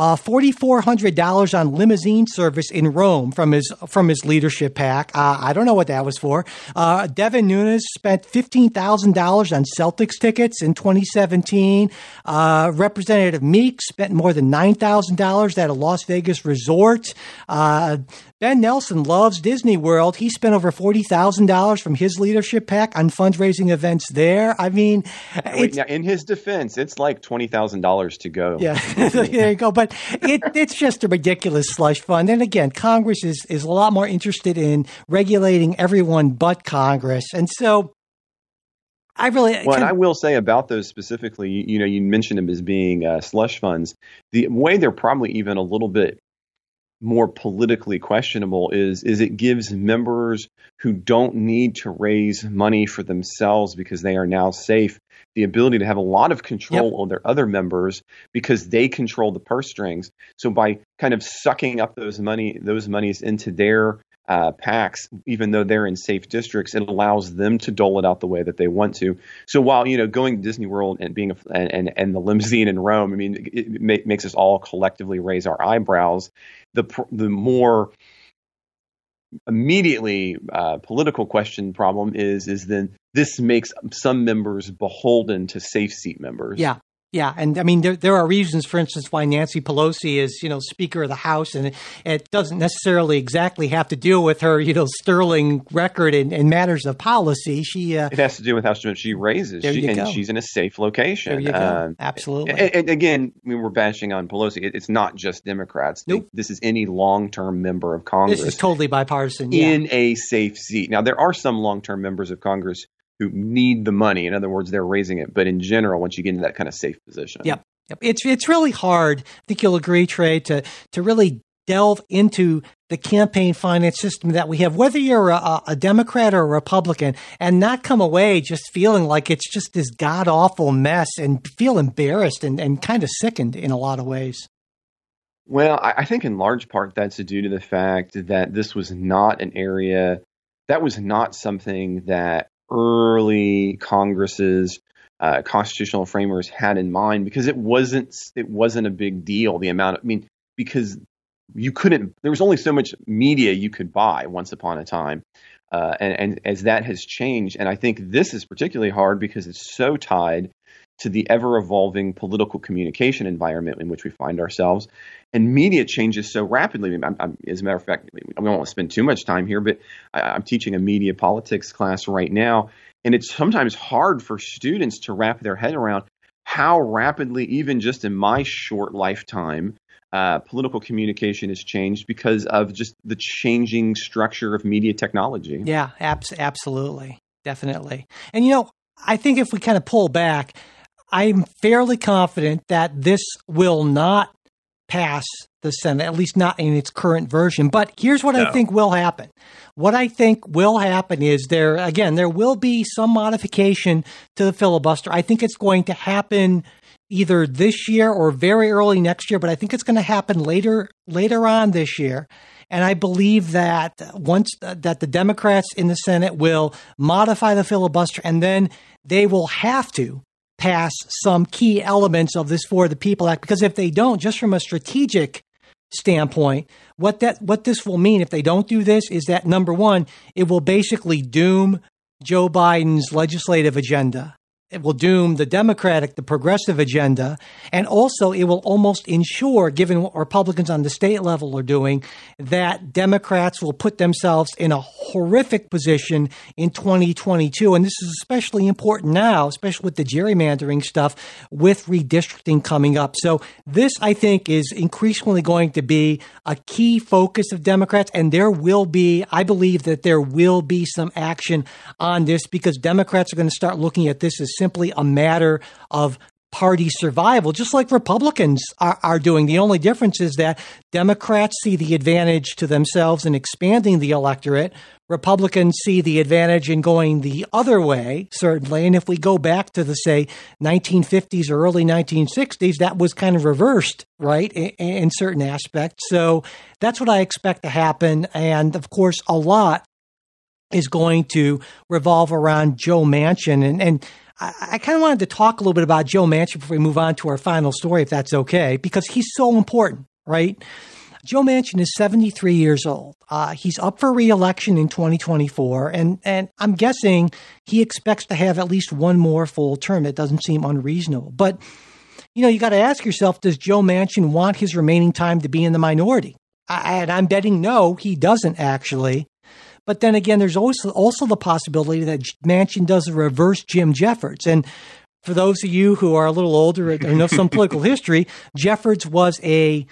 $4,400 on limousine service in Rome from his leadership PAC. I don't know what that was for. Devin Nunes spent $15,000 on Celtics tickets in 2017. Representative Meeks spent more than $9,000 at a Las Vegas resort. Ben Nelson loves Disney World. He spent over $40,000 from his leadership PAC on fundraising events there. I mean, now, in his defense, it's like $20,000 to go. Yeah, there you go. But it's just a ridiculous slush fund. And again, Congress is a lot more interested in regulating everyone but Congress. And so and I will say about those specifically, you mentioned them as being slush funds. The way they're probably even a little bit more politically questionable is it gives members who don't need to raise money for themselves because they are now safe the ability to have a lot of control over their other members because they control the purse strings. So by kind of sucking up those monies into their PACs, even though they're in safe districts, it allows them to dole it out the way that they want to. So while going to Disney World and being and the limousine in Rome, I mean, it makes us all collectively raise our eyebrows. The more immediately political problem is then this makes some members beholden to safe seat members. Yeah. Yeah, and I mean, there are reasons, for instance, why Nancy Pelosi is, Speaker of the House, and it doesn't necessarily exactly have to do with her, sterling record in matters of policy. It has to do with how much she raises, and she's in a safe location. There you go. Absolutely. And again, I mean, we're bashing on Pelosi. It's not just Democrats. Nope. This is any long-term member of Congress. This is totally bipartisan. In a safe seat. Now, there are some long-term members of Congress who need the money. In other words, they're raising it. But in general, once you get into that kind of safe position. Yep. It's really hard. I think you'll agree, Trey, to really delve into the campaign finance system that we have, whether you're a Democrat or a Republican, and not come away just feeling like it's just this god-awful mess and feel embarrassed and kind of sickened in a lot of ways. Well, I think in large part that's due to the fact that this was not an area, that was not something that early Congresses, constitutional framers had in mind, because it wasn't a big deal. Because there was only so much media you could buy once upon a time, and as that has changed, and I think this is particularly hard because it's so tied to the ever-evolving political communication environment in which we find ourselves. And media changes so rapidly. As a matter of fact, we don't want to spend too much time here, but I'm teaching a media politics class right now, and it's sometimes hard for students to wrap their head around how rapidly, even just in my short lifetime, political communication has changed because of just the changing structure of media technology. Yeah, absolutely. Definitely. And, I think if we kind of pull back, I'm fairly confident that this will not pass the Senate, at least not in its current version. But here's what I think will happen. What I think will happen is there will be some modification to the filibuster. I think it's going to happen either this year or very early next year, but I think it's going to happen later on this year. And I believe that that the Democrats in the Senate will modify the filibuster, and then they will have to pass some key elements of this For the People Act, because if they don't, just from a strategic standpoint, what this will mean if they don't do this is that, number one, it will basically doom Joe Biden's legislative agenda. It will doom the progressive agenda, and also it will almost ensure, given what Republicans on the state level are doing, that Democrats will put themselves in a horrific position in 2022. And this is especially important now, especially with the gerrymandering stuff, with redistricting coming up. So this, I think, is increasingly going to be a key focus of Democrats, and I believe that there will be some action on this, because Democrats are going to start looking at this as simply a matter of party survival, just like Republicans are doing. The only difference is that Democrats see the advantage to themselves in expanding the electorate. Republicans see the advantage in going the other way, certainly. And if we go back to the, say, 1950s or early 1960s, that was kind of reversed, right, in certain aspects. So that's what I expect to happen. And, of course, a lot is going to revolve around Joe Manchin. And I kind of wanted to talk a little bit about Joe Manchin before we move on to our final story, if that's okay, because he's so important, right? Joe Manchin is 73 years old. He's up for re-election in 2024, and I'm guessing he expects to have at least one more full term. It doesn't seem unreasonable. But, you got to ask yourself, does Joe Manchin want his remaining time to be in the minority? And I'm betting no, he doesn't actually. But then again, there's also the possibility that Manchin does a reverse Jim Jeffords. And for those of you who are a little older or know some political history, Jeffords was a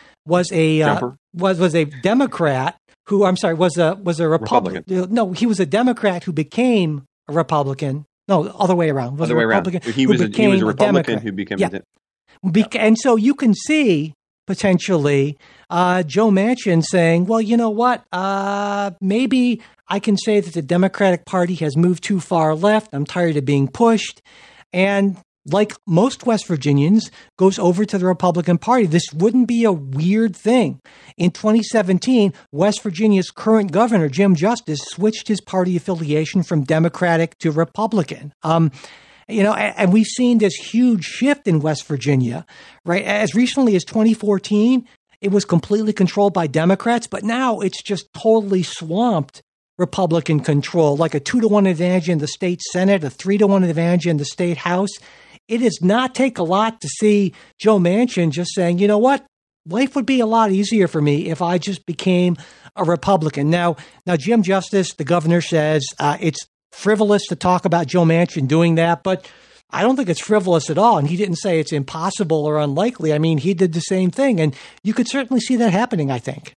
Democrat who, was a Republican. No, he was a Democrat who became a Republican. No, other way around. He was a Republican who became a Democrat. And so you can see potentially Joe Manchin saying, well, you know what? Maybe I can say that the Democratic Party has moved too far left. I'm tired of being pushed. And like most West Virginians, goes over to the Republican Party. This wouldn't be a weird thing. In 2017, West Virginia's current governor, Jim Justice, switched his party affiliation from Democratic to Republican. And we've seen this huge shift in West Virginia, right? As recently as 2014, it was completely controlled by Democrats, but now it's just totally swamped Republican control, like a 2-1 advantage in the state Senate, a 3-1 advantage in the state House. It does not take a lot to see Joe Manchin just saying, you know what? Life would be a lot easier for me if I just became a Republican. Now, Jim Justice, the governor, says it's frivolous to talk about Joe Manchin doing that, but I don't think it's frivolous at all. And he didn't say it's impossible or unlikely. I mean, he did the same thing. And you could certainly see that happening, I think.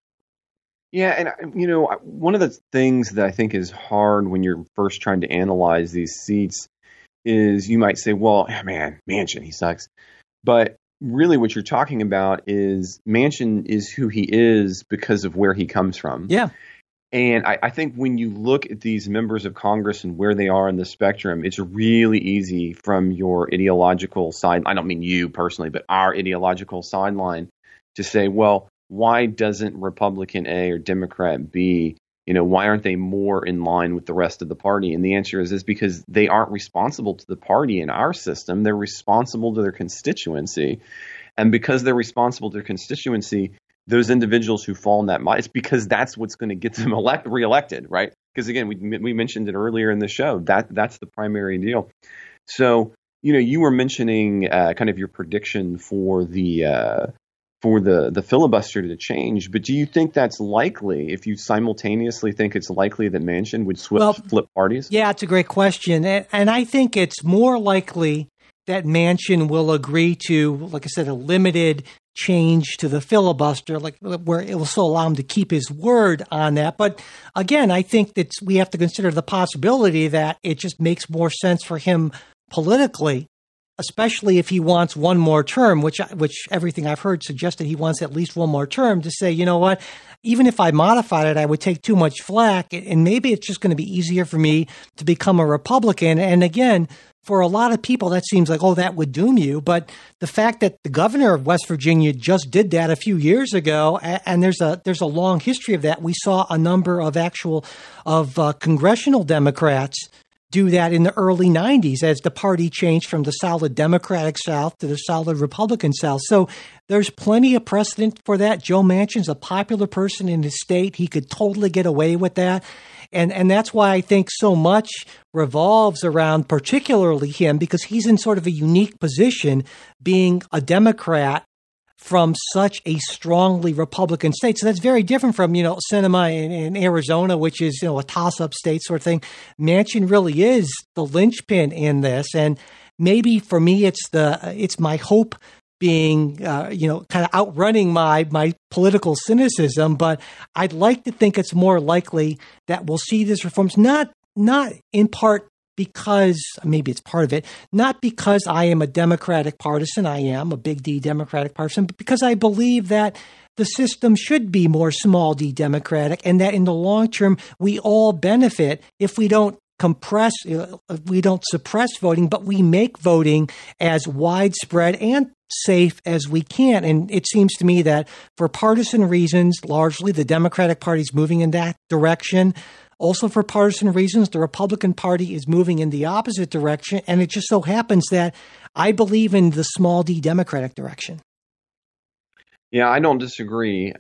Yeah. And, one of the things that I think is hard when you're first trying to analyze these seats is you might say, well, man, Manchin, he sucks. But really what you're talking about is Manchin is who he is because of where he comes from. Yeah. And I think when you look at these members of Congress and where they are in the spectrum, it's really easy from your ideological side. I don't mean you personally, but our ideological sideline to say, well, why doesn't Republican A or Democrat B, why aren't they more in line with the rest of the party? And the answer is because they aren't responsible to the party in our system. They're responsible to their constituency. And because they're responsible to their constituency, those individuals who fall in that it's because that's what's going to get them reelected, right? Because again, we mentioned it earlier in the show. That's the primary deal. So, you were mentioning kind of your prediction for the filibuster to change, but do you think that's likely? If you simultaneously think it's likely that Manchin would flip parties? Yeah, it's a great question, and I think it's more likely that Manchin will agree to, like I said, a limited change to the filibuster, like where it will still allow him to keep his word on that. But again, I think that we have to consider the possibility that it just makes more sense for him politically, especially if he wants one more term, which everything I've heard suggests that he wants at least one more term, to say, you know what, even if I modified it, I would take too much flack, and maybe it's just going to be easier for me to become a Republican. And again, for a lot of people, that seems like, oh, that would doom you. But the fact that the governor of West Virginia just did that a few years ago, and there's a long history of that. We saw a number of congressional Democrats do that in the early 90s as the party changed from the solid Democratic South to the solid Republican South. So there's plenty of precedent for that. Joe Manchin's a popular person in his state. He could totally get away with that. And that's why I think so much revolves around particularly him, because he's in sort of a unique position being a Democrat from such a strongly Republican state. So that's very different from, Sinema in Arizona, which is, a toss-up state sort of thing. Manchin really is the linchpin in this. And maybe for me, it's my hope being, kind of outrunning my political cynicism. But I'd like to think it's more likely that we'll see these reforms, not in part because, maybe it's part of it, not because I am a Democratic partisan, I am a big D Democratic partisan, but because I believe that the system should be more small d Democratic, and that in the long term, we all benefit if we don't suppress voting, but we make voting as widespread and safe as we can. And it seems to me that for partisan reasons, largely the Democratic Party is moving in that direction. Also for partisan reasons, the Republican Party is moving in the opposite direction. And it just so happens that I believe in the small d Democratic direction. Yeah, I don't disagree.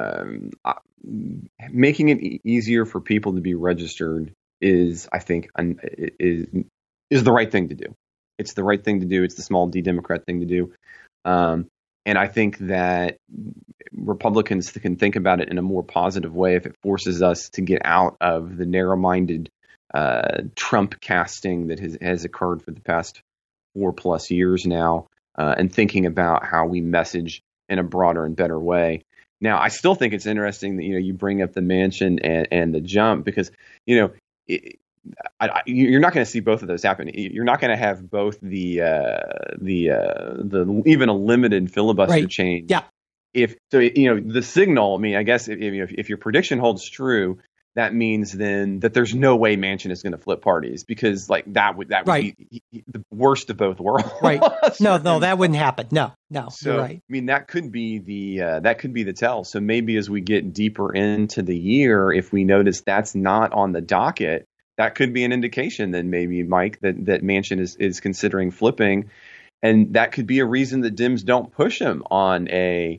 Making it easier for people to be registered is, I think, is the right thing to do. It's the right thing to do. It's the small d Democrat thing to do. And I think that Republicans can think about it in a more positive way if it forces us to get out of the narrow-minded Trump casting that has occurred for the past 4+ years now, and thinking about how we message in a broader and better way. Now, I still think it's interesting that you bring up the Manchin and the jump, because you're not going to see both of those happen. You're not going to have both the even a limited filibuster change, yeah, the signal. I mean, I guess if your prediction holds true, that means then that there's no way Manchin is going to flip parties, because like that would Right. be the worst of both worlds. Right. No, that wouldn't happen. No, So, you're right. I mean, that could be the tell. So maybe as we get deeper into the year, if we notice that's not on the docket, that could be an indication then maybe, Mike, that Manchin is considering flipping, and that could be a reason that Dems don't push him on a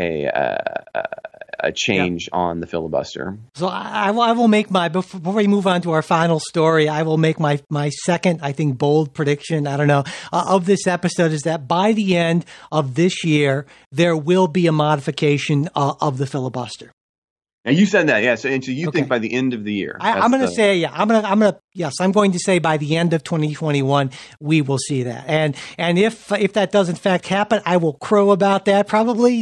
change on the filibuster. So I will make before we move on to our final story, I will make my second, I think, bold prediction, I don't know, of this episode, is that by the end of this year, there will be a modification of the filibuster. And you said that, yeah. So you Okay. think by the end of the year? I'm going to say, yeah, I'm going to say by the end of 2021, we will see that. And if that does in fact happen, I will crow about that probably,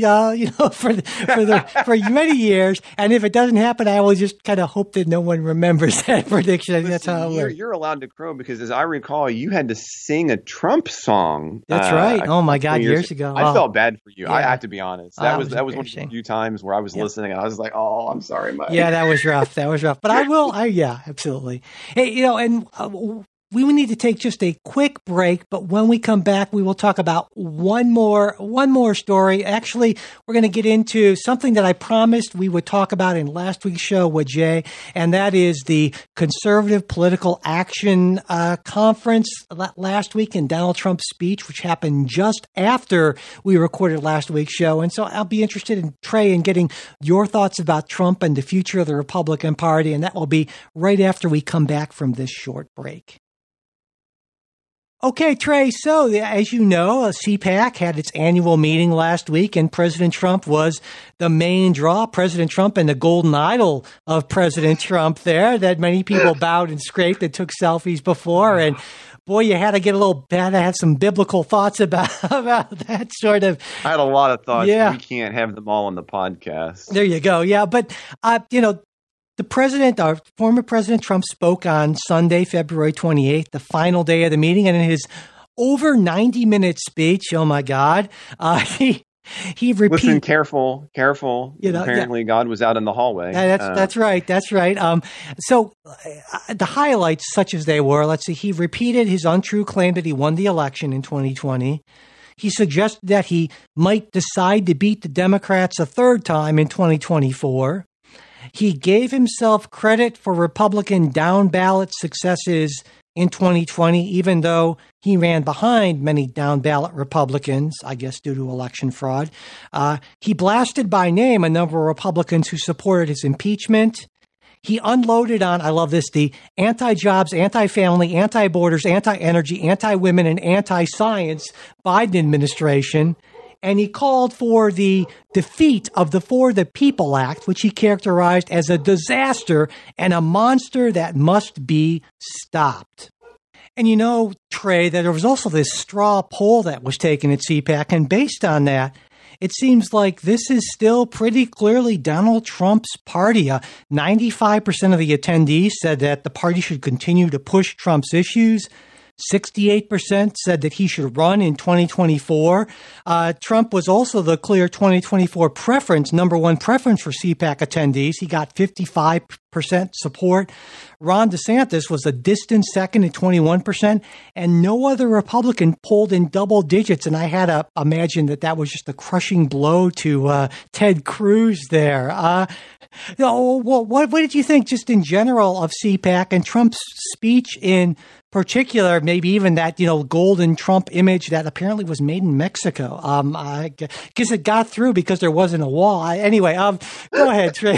for many years. And if it doesn't happen, I will just kind of hope that no one remembers that prediction. I think that's how it works. You're allowed to crow, because as I recall, you had to sing a Trump song. That's right. Oh my God, years ago. I felt bad for you. Yeah. I have to be honest. That was one of the embarrassing. few times where I was listening and I was like, oh, I'm sorry, Mike. Yeah, that was rough. But yeah, absolutely. Hey, and we will need to take just a quick break, but when we come back, we will talk about one more story. Actually, we're going to get into something that I promised we would talk about in last week's show with Jay, and that is the Conservative Political Action Conference last week, and Donald Trump's speech, which happened just after we recorded last week's show. And so I'll be interested in, Trey, in getting your thoughts about Trump and the future of the Republican Party, and that will be right after we come back from this short break. Okay, Trey, so as you know, CPAC had its annual meeting last week, and President Trump was the main draw. President Trump and the golden idol of President Trump there that many people bowed and scraped and took selfies before. And boy, you had to get a little bad. I had some biblical thoughts about that sort of. I had a lot of thoughts. Yeah. We can't have them all on the podcast. There you go. Yeah, but, the president, our former President Trump, spoke on Sunday, February 28th, the final day of the meeting, and in his over 90-minute speech, oh my God, he repeated. Listen, careful. Apparently, God was out in the hallway. That's right. So the highlights, such as they were, let's see, he repeated his untrue claim that he won the election in 2020. He suggested that he might decide to beat the Democrats a third time in 2024. He gave himself credit for Republican down-ballot successes in 2020, even though he ran behind many down-ballot Republicans, I guess due to election fraud. He blasted by name a number of Republicans who supported his impeachment. He unloaded on, I love this, the anti-jobs, anti-family, anti-borders, anti-energy, anti-women, and anti-science Biden administration. And he called for the defeat of the For the People Act, which he characterized as a disaster and a monster that must be stopped. And you know, Trey, that there was also this straw poll that was taken at CPAC, and based on that, it seems like this is still pretty clearly Donald Trump's party. 95% of the attendees said that the party should continue to push Trump's issues. 68% said that he should run in 2024. Trump was also the clear 2024 number one preference for CPAC attendees. He got 55% support. Ron DeSantis was a distant second at 21%, and no other Republican polled in double digits. And I had to imagine that was just a crushing blow to Ted Cruz there. What did you think just in general of CPAC and Trump's speech in particular, maybe even that, golden Trump image that apparently was made in Mexico? I guess it got through because there wasn't a wall. Anyway, go ahead, Trey.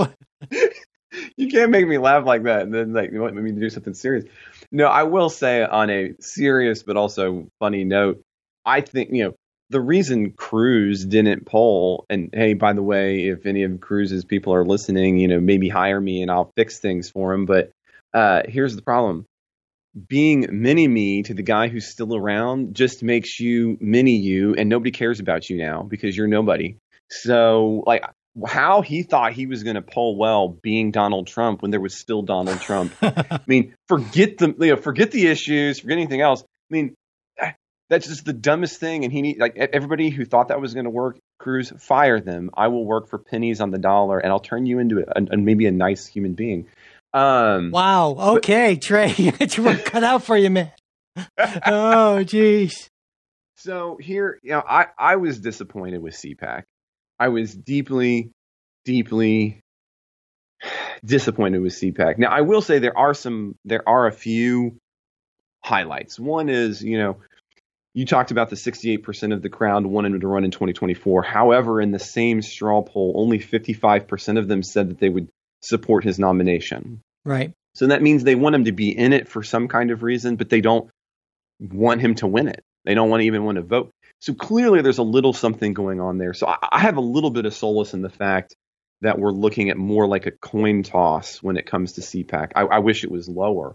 You can't make me laugh like that and then you want me to do something serious. No, I will say on a serious but also funny note, I think, the reason Cruz didn't poll, and hey, by the way, if any of Cruz's people are listening, maybe hire me and I'll fix things for him. But here's the problem. Being mini-me to the guy who's still around just makes you mini-you, and nobody cares about you now because you're nobody. So, how he thought he was going to poll well being Donald Trump when there was still Donald Trump. I mean, forget the issues, forget anything else. I mean, That's just the dumbest thing. And everybody who thought that was going to work, Cruz, fire them. I will work for pennies on the dollar, and I'll turn you into maybe a nice human being. Wow. Okay, Trey, you were cut out for you, man. Oh, geez. So here, I was disappointed with CPAC. I was deeply, deeply disappointed with CPAC. Now, I will say there are a few highlights. One is, you talked about the 68% of the crowd wanted him to run in 2024. However, in the same straw poll, only 55% of them said that they would support his nomination. Right. So that means they want him to be in it for some kind of reason, but they don't want him to win it. They don't even want to vote. So clearly there's a little something going on there. So I have a little bit of solace in the fact that we're looking at more like a coin toss when it comes to CPAC. I wish it was lower.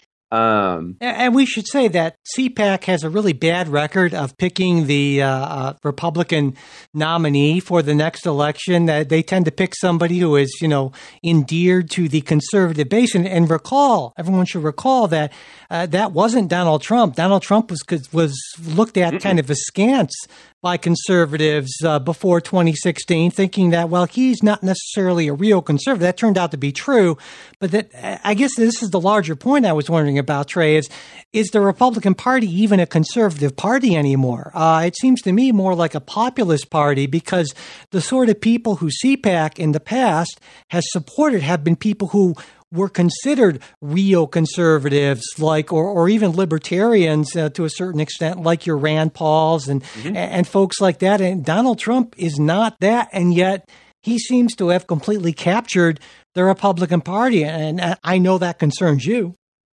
And we should say that CPAC has a really bad record of picking the Republican nominee for the next election. They tend to pick somebody who is, endeared to the conservative base. And everyone should recall that that wasn't Donald Trump. Donald Trump was looked at kind of askance by conservatives before 2016, thinking that, well, he's not necessarily a real conservative. That turned out to be true. But I guess this is the larger point I was wondering about, Trey, is the Republican Party even a conservative party anymore? It seems to me more like a populist party, because the sort of people who CPAC in the past has supported have been people who were considered real conservatives, or even libertarians to a certain extent, like your Rand Pauls and folks like that. And Donald Trump is not that, and yet he seems to have completely captured the Republican Party, and I know that concerns you.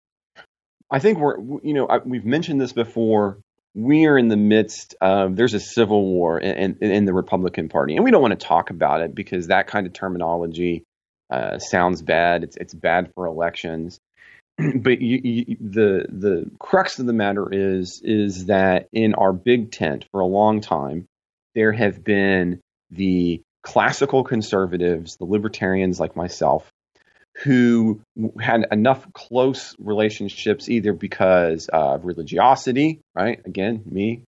I think we've mentioned this before. We are in the midst of, there's a civil war in the Republican Party, and we don't want to talk about it because that kind of terminology sounds bad. It's bad for elections. But the crux of the matter is that in our big tent for a long time, there have been the classical conservatives, the libertarians like myself, who had enough close relationships either because of religiosity, right? Again, me,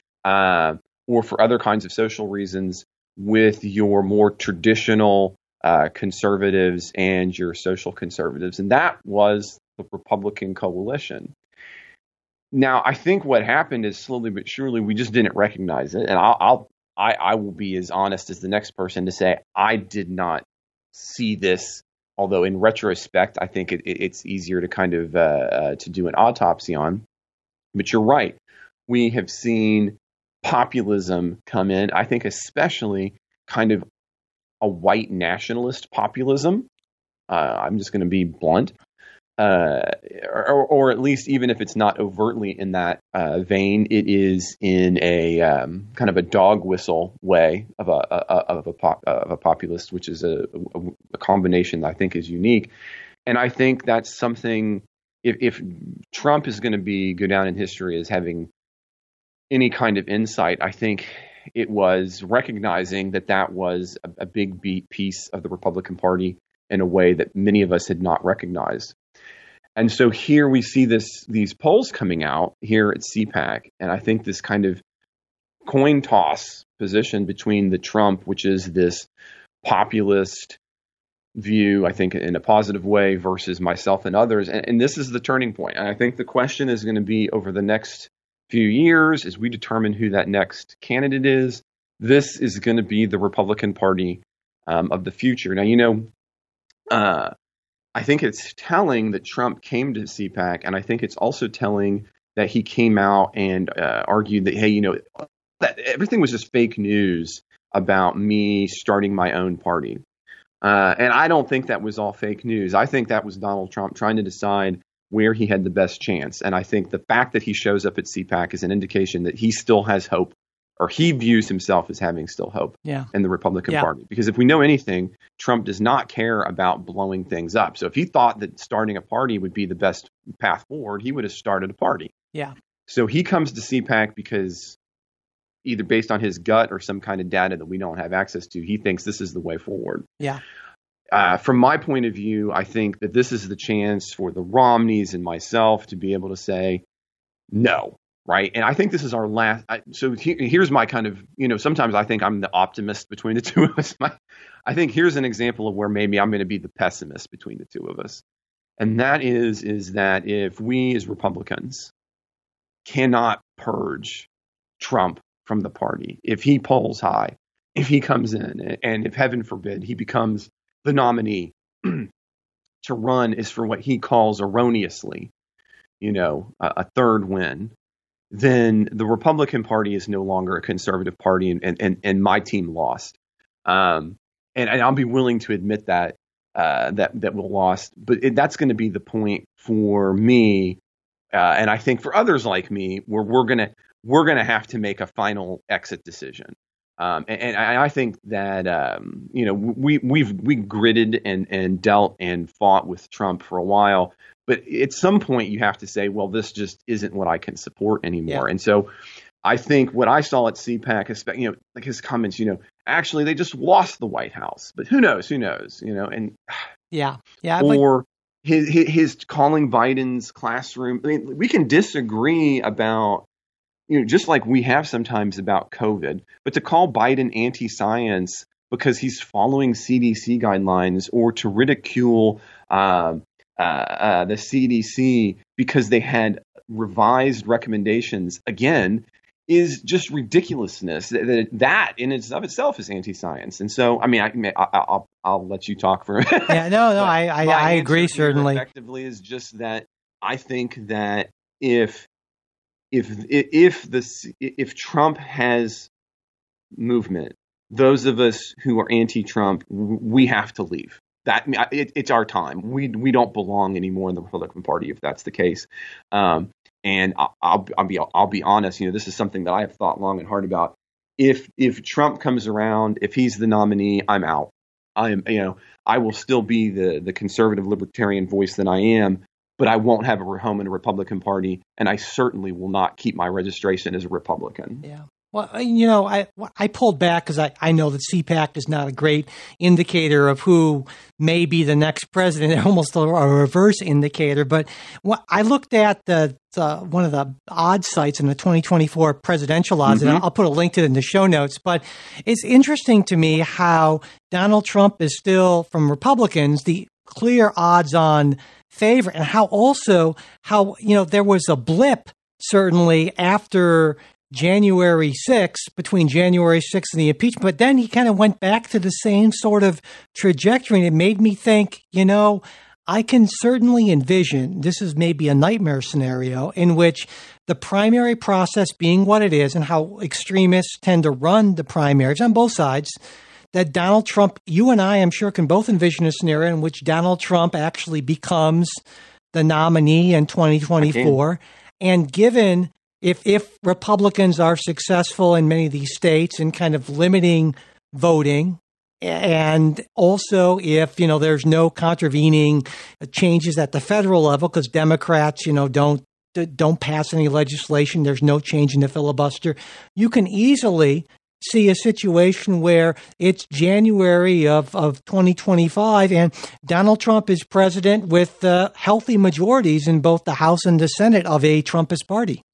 or for other kinds of social reasons with your more traditional conservatives and your social conservatives. And that was the Republican coalition. Now, I think what happened is slowly but surely we just didn't recognize it. And I will be as honest as the next person to say I did not see this. Although in retrospect, I think it's easier to kind of to do an autopsy on. But you're right. We have seen populism come in. I think especially kind of a white nationalist populism. I'm just going to be blunt. Or at least even if it's not overtly in that vein, it is in a kind of a dog whistle way of a populist, which is a combination that I think is unique. And I think that's something. If Trump is going to go down in history as having any kind of insight, I think it was recognizing that was a big piece of the Republican Party in a way that many of us had not recognized. And so here we see these polls coming out here at CPAC, and I think this kind of coin toss position between the Trump, which is this populist view, I think in a positive way, versus myself and others. And this is the turning point. And I think the question is going to be over the next few years as we determine who that next candidate is. This is going to be the Republican Party of the future. Now, I think it's telling that Trump came to CPAC, and I think it's also telling that he came out and argued that, hey, that everything was just fake news about me starting my own party. And I don't think that was all fake news. I think that was Donald Trump trying to decide where he had the best chance. And I think the fact that he shows up at CPAC is an indication that he still has hope, or he views himself as having still hope in the Republican Party. Because if we know anything, Trump does not care about blowing things up. So if he thought that starting a party would be the best path forward, he would have started a party. Yeah. So he comes to CPAC because either based on his gut or some kind of data that we don't have access to, he thinks this is the way forward. Yeah. From my point of view, I think that this is the chance for the Romneys and myself to be able to say, no, right? And I think this is our last. Here's my kind of, sometimes I think I'm the optimist between the two of us. I think here's an example of where maybe I'm going to be the pessimist between the two of us. And that is that if we as Republicans cannot purge Trump from the party, if he polls high, if he comes in, and if heaven forbid he becomes the nominee to run is for what he calls erroneously, a third win, then the Republican Party is no longer a conservative party, and my team lost. And I'll be willing to admit that we lost, but that's going to be the point for me, and I think for others like me, where we're gonna have to make a final exit decision. And I think that we gritted and dealt and fought with Trump for a while, but at some point you have to say, well, this just isn't what I can support anymore. Yeah. And so I think what I saw at CPAC, like his comments, actually they just lost the White House, but who knows, and or his calling Biden's classroom. I mean, we can disagree about, just like we have sometimes about COVID, but to call Biden anti-science because he's following CDC guidelines, or to ridicule the CDC because they had revised recommendations, again, is just ridiculousness. That in itself is anti-science. And so, I mean, I'll let you talk for a minute. Yeah, no, I agree, certainly. Effectively is just that I think that if Trump has movement, those of us who are anti-Trump, we have to leave. It's our time. We don't belong anymore in the Republican Party if that's the case. And I'll be honest. This is something that I have thought long and hard about. If Trump comes around, if he's the nominee, I'm out. I will still be the conservative libertarian voice that I am, but I won't have a home in the Republican Party, and I certainly will not keep my registration as a Republican. Yeah. Well, I pulled back because I know that CPAC is not a great indicator of who may be the next president, almost a reverse indicator. But I looked at one of the odds sites in the 2024 presidential odds, and I'll put a link to it in the show notes. But it's interesting to me how Donald Trump is still, from Republicans, the clear odds-on favorite, and how there was a blip certainly after January 6th, between January 6th and the impeachment, but then he kind of went back to the same sort of trajectory, and it made me think, I can certainly envision, this is maybe a nightmare scenario, in which the primary process being what it is and how extremists tend to run the primaries on both sides, that Donald Trump, you and I, I'm sure, can both envision a scenario in which Donald Trump actually becomes the nominee in 2024. And given if Republicans are successful in many of these states in kind of limiting voting, and also if, there's no contravening changes at the federal level because Democrats, don't pass any legislation, there's no change in the filibuster, you can easily see a situation where it's January of 2025 and Donald Trump is president with healthy majorities in both the House and the Senate of a Trumpist party.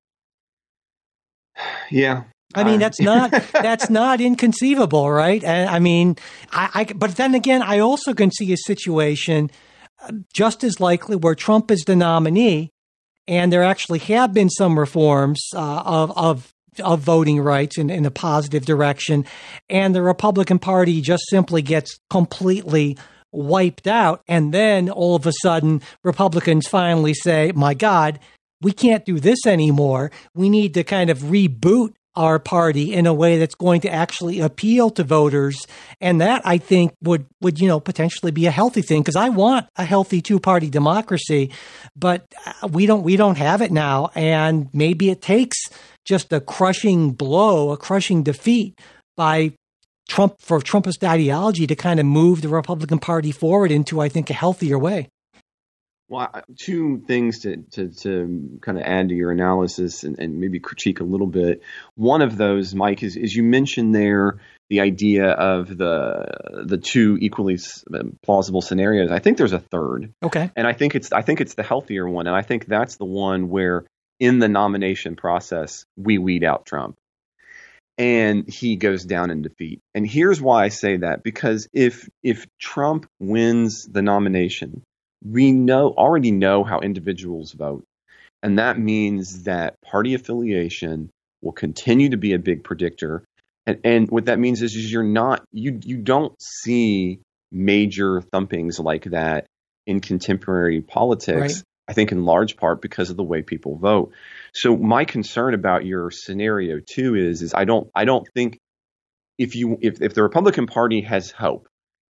Yeah. I mean, that's not inconceivable, right? And I mean, but then again, I also can see a situation just as likely where Trump is the nominee, and there actually have been some reforms of voting rights in a positive direction, and the Republican Party just simply gets completely wiped out, and then all of a sudden, Republicans finally say, "My God, we can't do this anymore. We need to kind of reboot our party in a way that's going to actually appeal to voters." And that, I think, would potentially be a healthy thing, because I want a healthy two-party democracy, but we don't have it now. And maybe it takes just a crushing blow, a crushing defeat by Trump for Trumpist ideology to kind of move the Republican Party forward into, I think, a healthier way. Well, two things to kind of add to your analysis and maybe critique a little bit. One of those, Mike, is you mentioned there the idea of the two equally plausible scenarios. I think there's a third. Okay. And I think it's the healthier one, and I think that's the one where in the nomination process, we weed out Trump. And he goes down in defeat. And here's why I say that, because if Trump wins the nomination, we already know how individuals vote. And that means that party affiliation will continue to be a big predictor. And what that means is you don't see major thumpings like that in contemporary politics. Right. I think in large part because of the way people vote. So my concern about your scenario too is I don't think if the Republican Party has hope,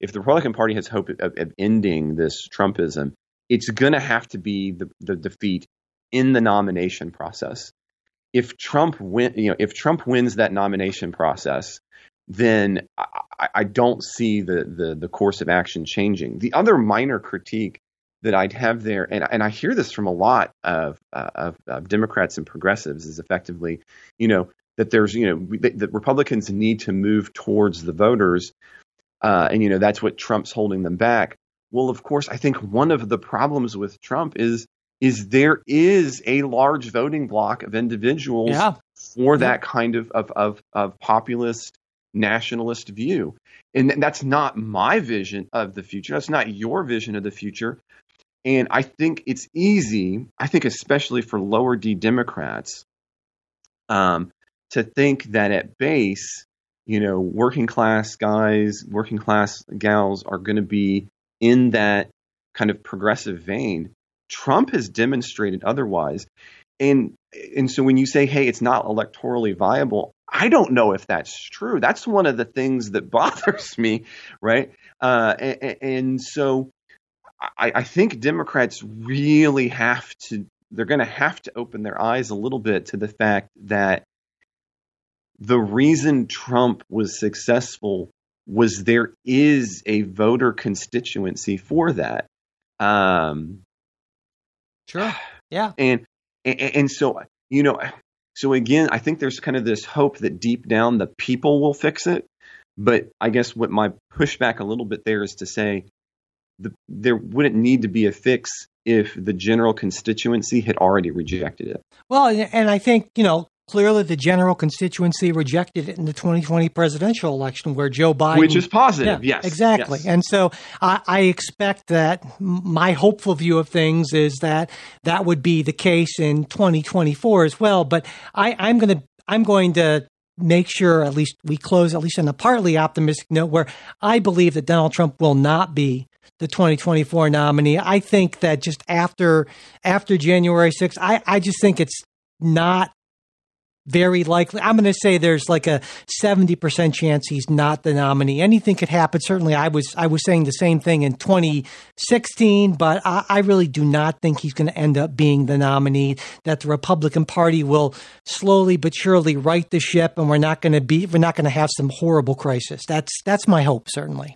of ending this Trumpism, it's going to have to be the defeat in the nomination process. If Trump wins that nomination process, then I don't see the course of action changing. The other minor critique that I'd have there, and I hear this from a lot of Democrats and progressives, is effectively, that there's, that Republicans need to move towards the voters, and that's what Trump's holding them back. Well, of course, I think one of the problems with Trump is there is a large voting block of individuals for that kind of populist nationalist view, and that's not my vision of the future. That's not your vision of the future. And I think it's easy, especially for lower D Democrats, to think that at base, working class guys, working class gals are going to be in that kind of progressive vein. Trump has demonstrated otherwise. And so when you say, hey, it's not electorally viable, I don't know if that's true. That's one of the things that bothers me, right? And so I think Democrats really they're going to have to open their eyes a little bit to the fact that the reason Trump was successful was there is a voter constituency for that. Sure. Yeah. And so, so again, I think there's kind of this hope that deep down the people will fix it. But I guess what my pushback a little bit there is to say, there wouldn't need to be a fix if the general constituency had already rejected it. Well, and I think, clearly the general constituency rejected it in the 2020 presidential election where Joe Biden... Which is positive, yes. Exactly. Yes. And so I expect that my hopeful view of things is that would be the case in 2024 as well. But I'm going to make sure at least we close at least on a partly optimistic note where I believe that Donald Trump will not be the 2024 nominee. I think that just after January 6th, I just think it's not very likely. I'm going to say there's like a 70% chance he's not the nominee. Anything could happen. Certainly, I was saying the same thing in 2016, but I really do not think he's going to end up being the nominee. That the Republican Party will slowly but surely right the ship, and we're not going to have some horrible crisis. That's my hope, certainly.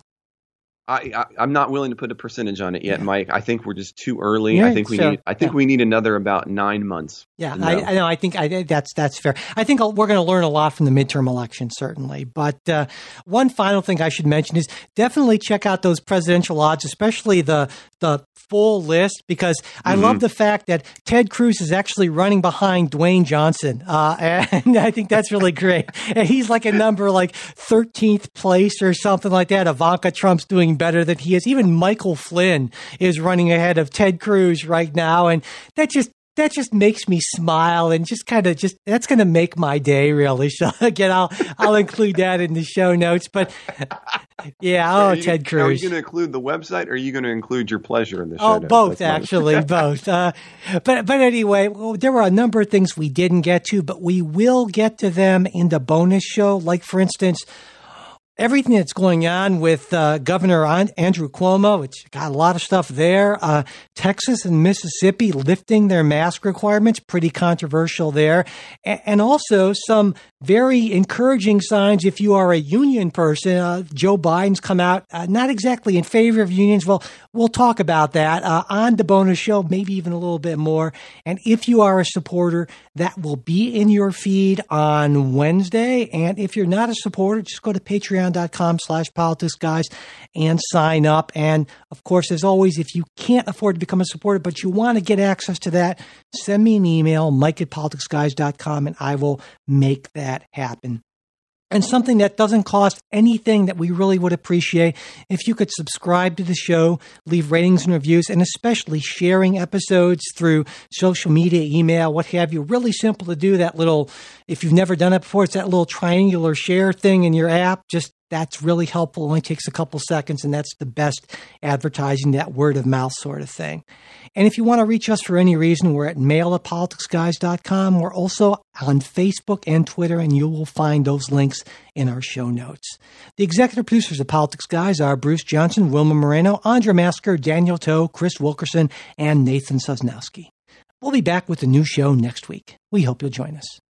I'm not willing to put a percentage on it yet, Mike. I think we're just too early. Yeah, I think we need another about 9 months. Yeah, I know. I think that's fair. I think we're going to learn a lot from the midterm election, certainly. But one final thing I should mention is definitely check out those presidential odds, especially the full list, because I love the fact that Ted Cruz is actually running behind Dwayne Johnson, and I think that's really great. And he's like a number like 13th place or something like that. Ivanka Trump's doing better than he is. Even Michael Flynn is running ahead of Ted Cruz right now, and that just makes me smile and that's going to make my day, really. So again, I'll include that in the show notes. But yeah, Ted Cruz. Are you going to include the website, or are you going to include your pleasure in the show notes? Both, actually, both. But anyway, there were a number of things we didn't get to, but we will get to them in the bonus show. Like, for instance, everything that's going on with Governor Andrew Cuomo, which got a lot of stuff there. Texas and Mississippi lifting their mask requirements, pretty controversial there. And also some very encouraging signs if you are a union person. Joe Biden's come out not exactly in favor of unions. Well, we'll talk about that on the bonus show, maybe even a little bit more. And if you are a supporter, that will be in your feed on Wednesday. And if you're not a supporter, just go to patreon.com/politicsguys and sign up. And of course, as always, if you can't afford to become a supporter, but you want to get access to that, send me an email, mike@politicsguys.com, and I will make that happen. And something that doesn't cost anything that we really would appreciate, if you could subscribe to the show, leave ratings and reviews, and especially sharing episodes through social media, email, what have you. Really simple to do. That little, if you've never done it before, it's that little triangular share thing in your app. That's really helpful. It only takes a couple seconds, and that's the best advertising, that word of mouth sort of thing. And if you want to reach us for any reason, we're at mail@politicsguys.com. We're also on Facebook and Twitter, and you will find those links in our show notes. The executive producers of Politics Guys are Bruce Johnson, Wilma Moreno, Andra Masker, Daniel Toe, Chris Wilkerson, and Nathan Sosnowski. We'll be back with a new show next week. We hope you'll join us.